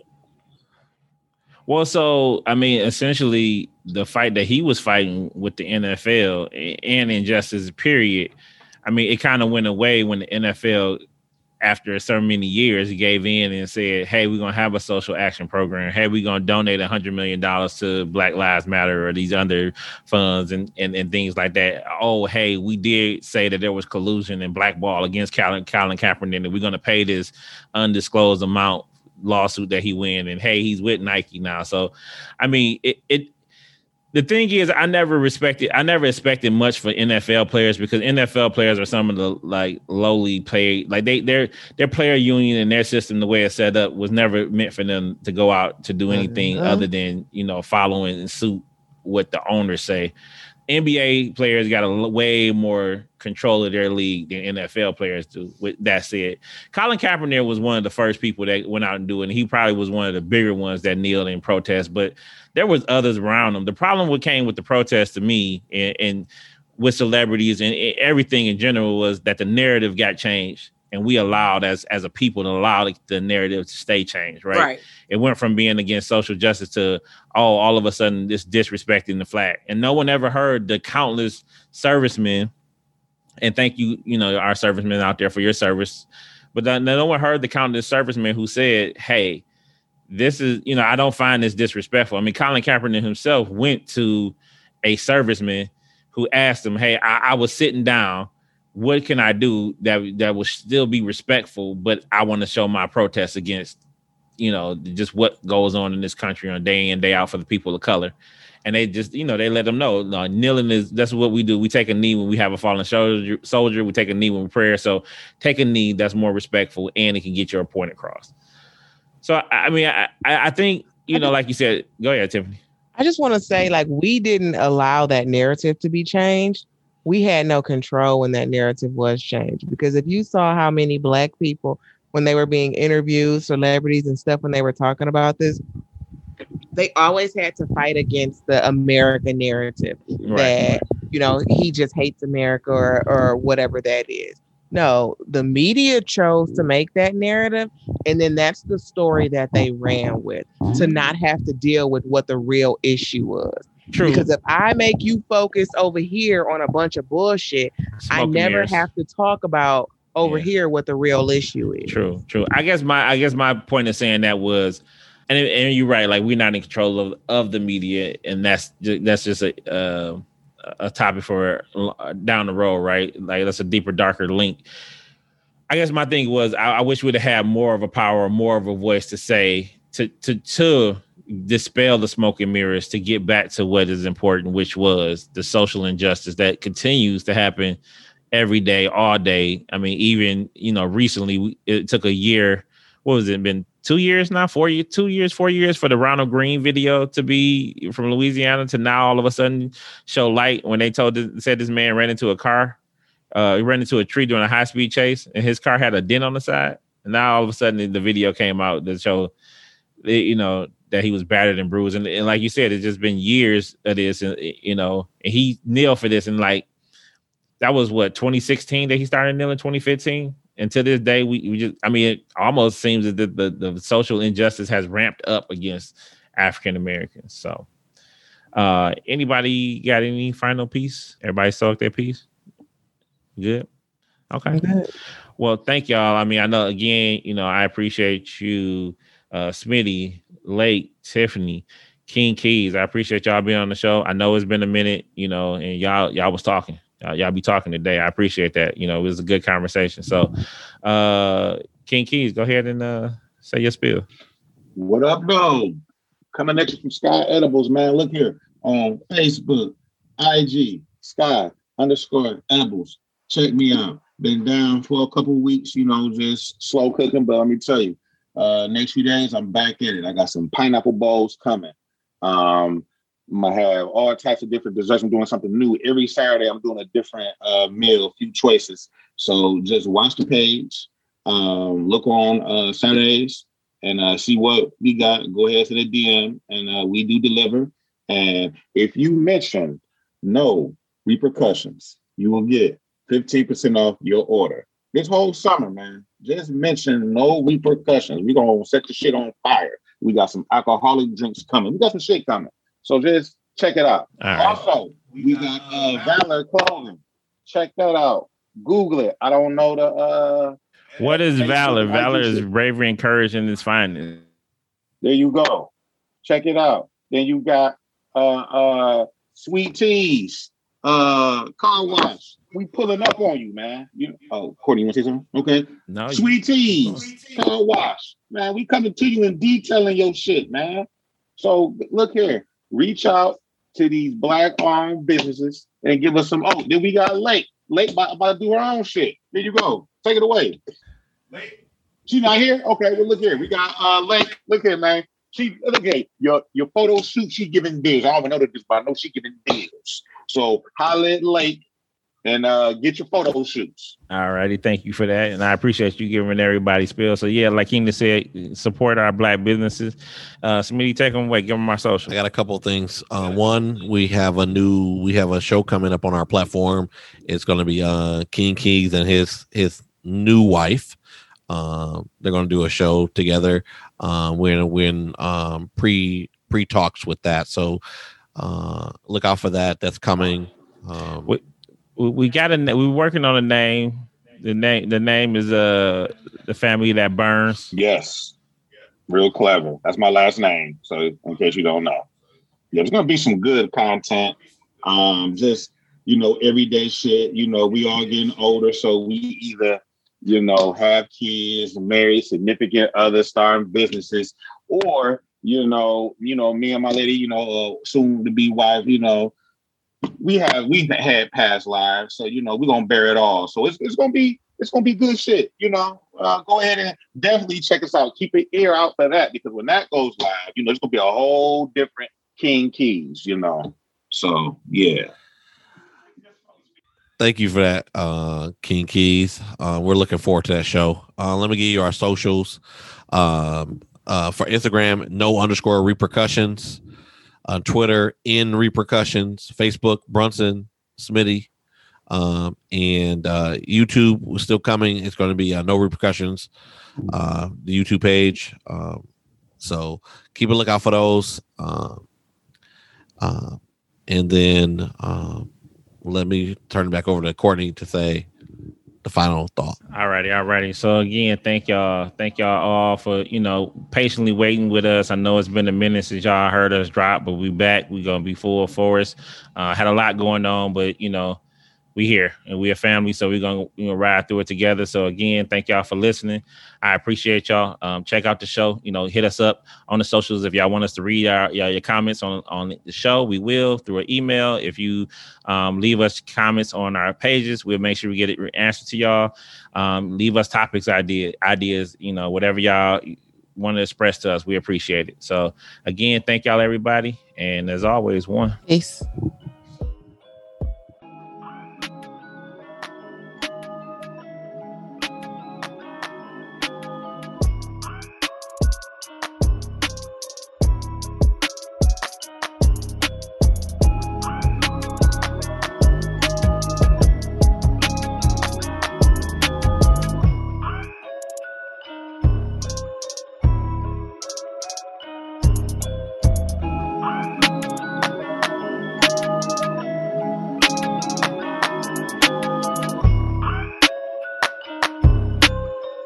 Well, so, I mean, essentially, the fight that he was fighting with the N F L and injustice, period, I mean, it kind of went away when the N F L, after so many years, gave in and said, hey, we're going to have a social action program. Hey, we're going to donate one hundred million dollars to Black Lives Matter or these other funds and, and, and things like that. Oh, hey, we did say that there was collusion and blackball against Colin, Colin Kaepernick, and we're going to pay this undisclosed amount lawsuit that he win. And, hey, he's with Nike now. So, I mean, it, it the thing is, I never respected, I never expected much for N F L players, because N F L players are some of the like lowly paid, like they, their, their player union and their system, the way it's set up, was never meant for them to go out to do anything mm-hmm. other than, you know, following and suit what the owners say. N B A players got a way more control of their league than N F L players do. With that said, Colin Kaepernick was one of the first people that went out and do it, and he probably was one of the bigger ones that kneeled in protest, but there was others around him. The problem what came with the protest to me and, and with celebrities and everything in general was that the narrative got changed, and we allowed as as a people to allow the narrative to stay changed, right? Right. It went from being against social justice to, oh, all of a sudden this disrespecting the flag. And no one ever heard the countless servicemen, and thank you, you know, our servicemen out there for your service, but no one heard the countless servicemen who said, hey, this is, you know, I don't find this disrespectful. I mean, Colin Kaepernick himself went to a serviceman who asked him, hey, I, I was sitting down. What can I do that that will still be respectful, but I want to show my protest against, you know, just what goes on in this country on day in, day out for the people of color. And they just, you know, they let them know, no, kneeling is, that's what we do. We take a knee when we have a fallen soldier, soldier. We take a knee when we pray. So take a knee that's more respectful, and it can get your point across. So, I mean, I, I think, you know, like you said, go ahead, Tiffany. I just want to say, like, we didn't allow that narrative to be changed. We had no control when that narrative was changed, because if you saw how many Black people, when they were being interviewed, celebrities and stuff, when they were talking about this, they always had to fight against the American narrative, right, that, you know, he just hates America or, or whatever that is. No, the media chose to make that narrative, and then that's the story that they ran with, to not have to deal with what the real issue was. True. Because if I make you focus over here on a bunch of bullshit, Smoke I never mirrors. have to talk about over yeah. here what the real issue is. True, true. I guess my I guess my point of saying that was, and, and you're right, like, we're not in control of, of the media, and that's that's just a uh, a topic for down the road, right? Like, that's a deeper, darker link. I guess my thing was, I, I wish we'd have had more of a power, more of a voice to say, to to to dispel the smoke and mirrors, to get back to what is important, which was the social injustice that continues to happen every day, all day. I mean, even, you know, recently it took a year. What was it? Been two years now, four years, two years, four years for the Ronald Green video to be from Louisiana to now all of a sudden show light when they told this, said this man ran into a car. Uh, he ran into a tree during a high speed chase, and his car had a dent on the side. And now all of a sudden the video came out that showed, you know, that he was battered and bruised. And, and like you said, it's just been years of this, and, you know, and he kneeled for this. And like, that was what, twenty sixteen that he started kneeling, twenty fifteen. And to this day, we, we just, I mean, it almost seems that the, the, the social injustice has ramped up against African-Americans. So uh, anybody got any final piece? Everybody sold their piece? Good. Okay. Good. Well, thank y'all. I mean, I know, again, you know, I appreciate you, uh, Smitty, Lake, Tiffany, King Keys. I appreciate y'all being on the show. I know it's been a minute, you know, and y'all, y'all was talking. Y'all, y'all be talking today. I appreciate that. You know, it was a good conversation. So, uh, King Keys, go ahead and uh, say your spiel. What up, though? Coming next from Sky Edibles, man. Look here on Facebook, I G, Sky underscore edibles. Check me out. Been down for a couple weeks, you know, just slow cooking. But let me tell you, uh, next few days, I'm back in it. I got some pineapple bowls coming. Um, I have all types of different desserts. I'm doing something new. Every Saturday, I'm doing a different uh, meal, a few choices. So just watch the page. Um, look on uh, Saturdays and uh, see what we got. Go ahead to the D M, and uh, we do deliver. And if you mention no repercussions, you will get fifteen percent off your order. This whole summer, man, just mention no repercussions. We're going to set the shit on fire. We got some alcoholic drinks coming. We got some shit coming. So just check it out. Right. Also, we got uh, Valor Clothing. Check that out. Google it. I don't know the... Uh, what is Valor? Valor is bravery and courage in its finest. There you go. Check it out. Then you got uh, uh, Sweet Teas, uh, Car Wash. We pulling up on you, man. You, oh, Courtney, you want to say something? Okay. No. Sweet Teas, Car Wash. Man, we coming to you and detailing your shit, man. So look here. Reach out to these black-owned businesses and give us some. Oh, then we got Lake. Lake about, about to do her own shit. There you go. Take it away. Lake. She not here? Okay, well, look here. We got uh, Lake. Look here, man. She look here. Your your photo shoot, she giving deals. I don't even know this, but I know she giving deals. So holla at Lake and uh, get your photo shoots. All righty. Thank you for that. And I appreciate you giving everybody spill. So yeah, like Kingdom said, support our black businesses. Uh, Smitty, take them away. Give them our social. I got a couple of things. Uh, one, we have a new, we have a show coming up on our platform. It's going to be uh, King Keys and his his new wife. Um, they're going to do a show together. Um, we're in, we're in um, pre pre talks with that. So uh, look out for that. That's coming. Um, we, we got a, we're working on a name. The name, the name is uh the family that burns. Yes. Real clever. That's my last name. So in case you don't know, yeah, there's going to be some good content. Um, just, you know, everyday shit. You know, we all getting older. So we either, you know, have kids, marry, significant others, starting businesses, or, you know, you know, me and my lady, you know, uh, soon to be wife, you know, we have, we've had past lives. So, you know, we're going to bear it all. So it's, it's going to be, it's going to be good shit. You know, uh, go ahead and definitely check us out. Keep an ear out for that, because when that goes live, you know, it's going to be a whole different King Keys, you know? So, yeah. Thank you for that, uh, King Keys. Uh, we're looking forward to that show. Uh, let me give you our socials. Um, uh, for Instagram, no underscore repercussions. On Twitter, in repercussions. Facebook, Brunson, Smitty. Um, and uh, YouTube was still coming. It's going to be uh, no repercussions. Uh, the YouTube page. Um, so keep a lookout for those. Um, uh, and then... Um, let me turn it back over to Courtney to say the final thought. All righty, all righty. So again, thank y'all, thank y'all all for, you know, patiently waiting with us. I know it's been a minute since y'all heard us drop, but we back. We're gonna be full force. Uh, had a lot going on, but you know, we here and we a family, so we're gonna, you know, ride through it together. So again, thank y'all for listening. I appreciate y'all. Um, check out the show. You know, hit us up on the socials if y'all want us to read our your, your comments on on the show. We will through an email. If you um, leave us comments on our pages, we'll make sure we get it answered to y'all. Um, leave us topics, idea ideas. You know, whatever y'all want to express to us, we appreciate it. So again, thank y'all, everybody, and as always, one. Peace.